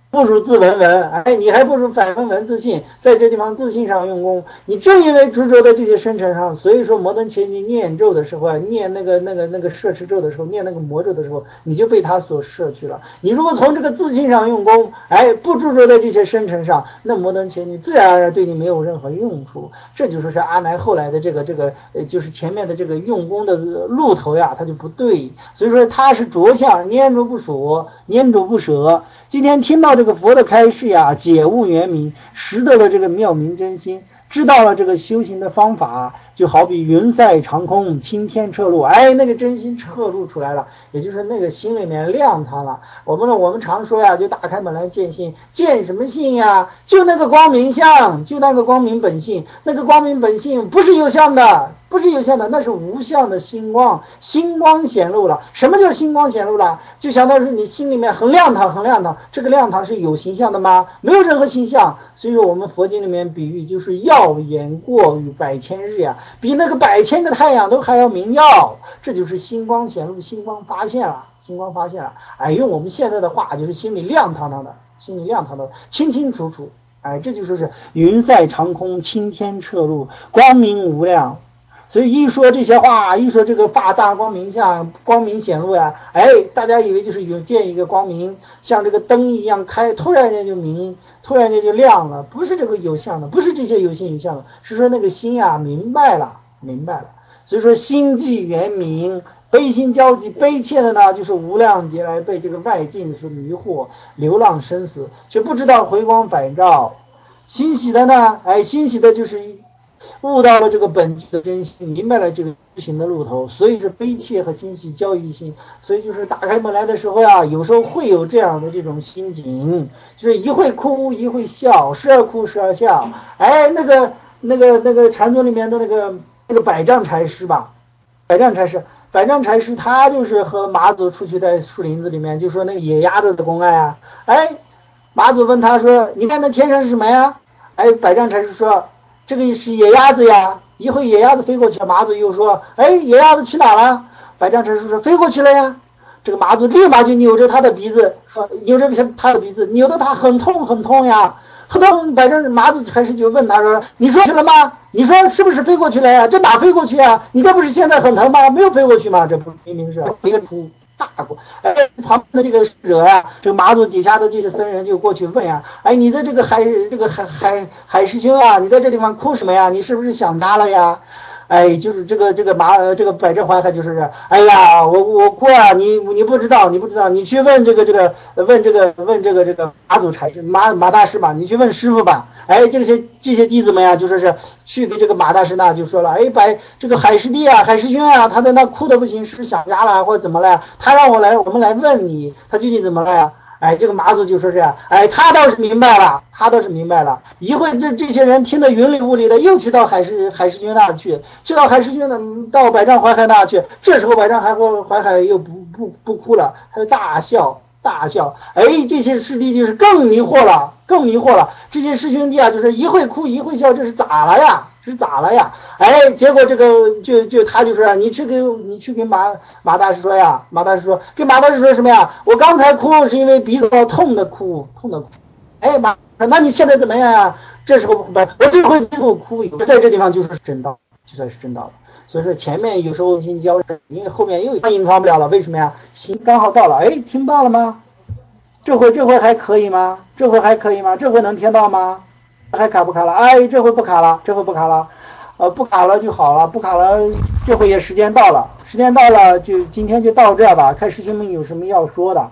不如自文文，哎，你还不如反文文自信，在这地方自信上用功。你正因为执着在这些深沉上，所以说摩登伽女念咒的时候啊，念那个那个那个摄持咒的时候，念那个魔咒的时候，你就被他所摄去了。你如果从这个自信上用功，哎，不执着在这些深沉上，那摩登伽女自然而然对你没有任何用处。这就是是阿难后来的这个这个呃，就是前面的这个用功的路头呀，它就不对。所以说他是着相，念着不舍，念着不舍。今天听到这个佛的开示呀，解悟圆明，识得了这个妙明真心，知道了这个修行的方法，就好比云塞长空，青天彻露，哎，那个真心彻露出来了，也就是那个心里面亮堂了。我们呢，我们常说呀，就打开门来见性，见什么性呀？就那个光明相，就那个光明本性，那个光明本性不是有相的。不是有相的，那是无相的星光，星光显露了。什么叫星光显露了？就相当于你心里面很亮堂，很亮堂。这个亮堂是有形象的吗？没有任何形象。所以说我们佛经里面比喻就是耀眼过于百千日呀，比那个百千个太阳都还要明耀。这就是星光显露，星光发现了，星光发现了。哎，用我们现在的话就是心里亮堂堂的，心里亮堂堂的，清清楚楚。哎，这就说是云塞长空，青天彻露，光明无量。所以一说这些话，一说这个发大光明相，光明显露呀，哎，大家以为就是有见一个光明，像这个灯一样开，突然间就明，突然间就亮了，不是这个有相的，不是这些有形有相的，是说那个心呀明白了，明白了。所以说心即圆明，悲心交集，悲切的呢就是无量劫来被这个外境所迷惑，流浪生死，却不知道回光返照。欣喜的呢，哎，欣喜的就是悟到了这个本具的真心，明白了这个修行的路头，所以是悲切和欣喜交于一心。所以就是打开门来的时候呀，有时候会有这样的这种心境，就是一会哭一会笑，时而哭时而笑。哎，那个那个那个禅宗里面的那个那个百丈禅师吧，百丈禅师，百丈禅师他就是和马祖出去在树林子里面，就说那个野鸭子的公爱啊，哎，马祖问他说：“你看那天上是什么呀？”哎，百丈禅师说：“这个是野鸭子呀。”一会野鸭子飞过去了，马祖又说：“哎，野鸭子去哪了？”百丈禅师说：“飞过去了呀。”这个马祖立马就扭着他的鼻子，说扭着他的鼻子，扭得他很痛很痛呀，很痛。百丈马祖禅师就问他说：“你说去了吗？你说是不是飞过去了呀？这哪飞过去呀？你这不是现在很疼吗？没有飞过去吗？这不明明是一个哭。”大过，哎，旁边的这个侍者呀，这个马祖底下的这些僧人就过去问呀，哎，你的这个海这个海海海师兄啊，你在这地方哭什么呀？你是不是想家了呀？哎，就是这个这个马这个百丈怀海就是，哎呀，我我哭啊，你你不知道，你不知道，你去问这个这个问这个问这个这个马祖禅师马马大师吧，你去问师傅吧。哎，这些这些弟子们呀，就说是去给这个马大师那就说了，哎，百这个海师弟啊，海师兄啊，他在那哭的不行，是想家了或者怎么了？他让我来，我们来问你，他究竟怎么了呀？哎，这个马祖就说是，哎，他倒是明白了，他倒是明白了。一会这这些人听得云里雾里的，又去到海师海师兄那去，去到海师兄那到百丈怀海那去。这时候百丈怀怀海又不不不哭了，他就大笑大笑。哎，这些师弟就是更迷惑了，更迷惑了。这些师兄弟啊，就是一会哭一会笑，这是咋了呀？是咋了呀？哎，结果这个就就他就说，你去给你去给马马大师说呀，马大师说，给马大师说什么呀？我刚才哭是因为鼻子痛的哭，痛的哭。哎，马，那你现在怎么样呀？这时候不，我这回鼻子哭，在这地方就是真道，就算是真道了。所以说前面有时候心交，因为后面又隐藏不了了，为什么呀？心刚好到了，哎，听到了吗？这回这回还可以吗？这回还可以吗？这回能听到吗？还卡不卡了？哎，这回不卡了，这回不卡了，呃，不卡了就好了，不卡了，这回也时间到了，时间到了就今天就到这吧，看师兄们有什么要说的。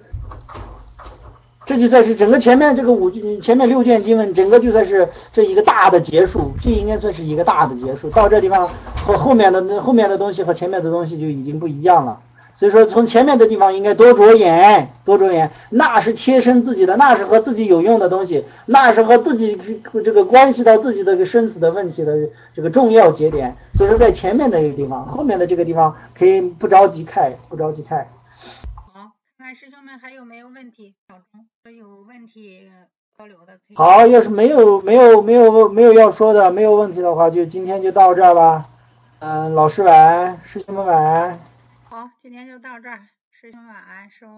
这就算是整个前面这个五前面六卷经文，整个就算是这一个大的结束，这应该算是一个大的结束。到这地方和后面的后面的东西和前面的东西就已经不一样了。所以说从前面的地方应该多着眼，多着眼，那是贴身自己的，那是和自己有用的东西，那是和自己这个关系到自己的生死的问题的这个重要节点。所以说在前面的一个地方，后面的这个地方可以不着急看，不着急看。 好，看师兄们还有没有问题？小钟有问题交流的可以。 好，要是没有没有没有没有要说的，没有问题的话，就今天就到这儿吧。嗯，老师晚安，师兄们晚安。 好，今天就到这儿，师兄晚安，师兄。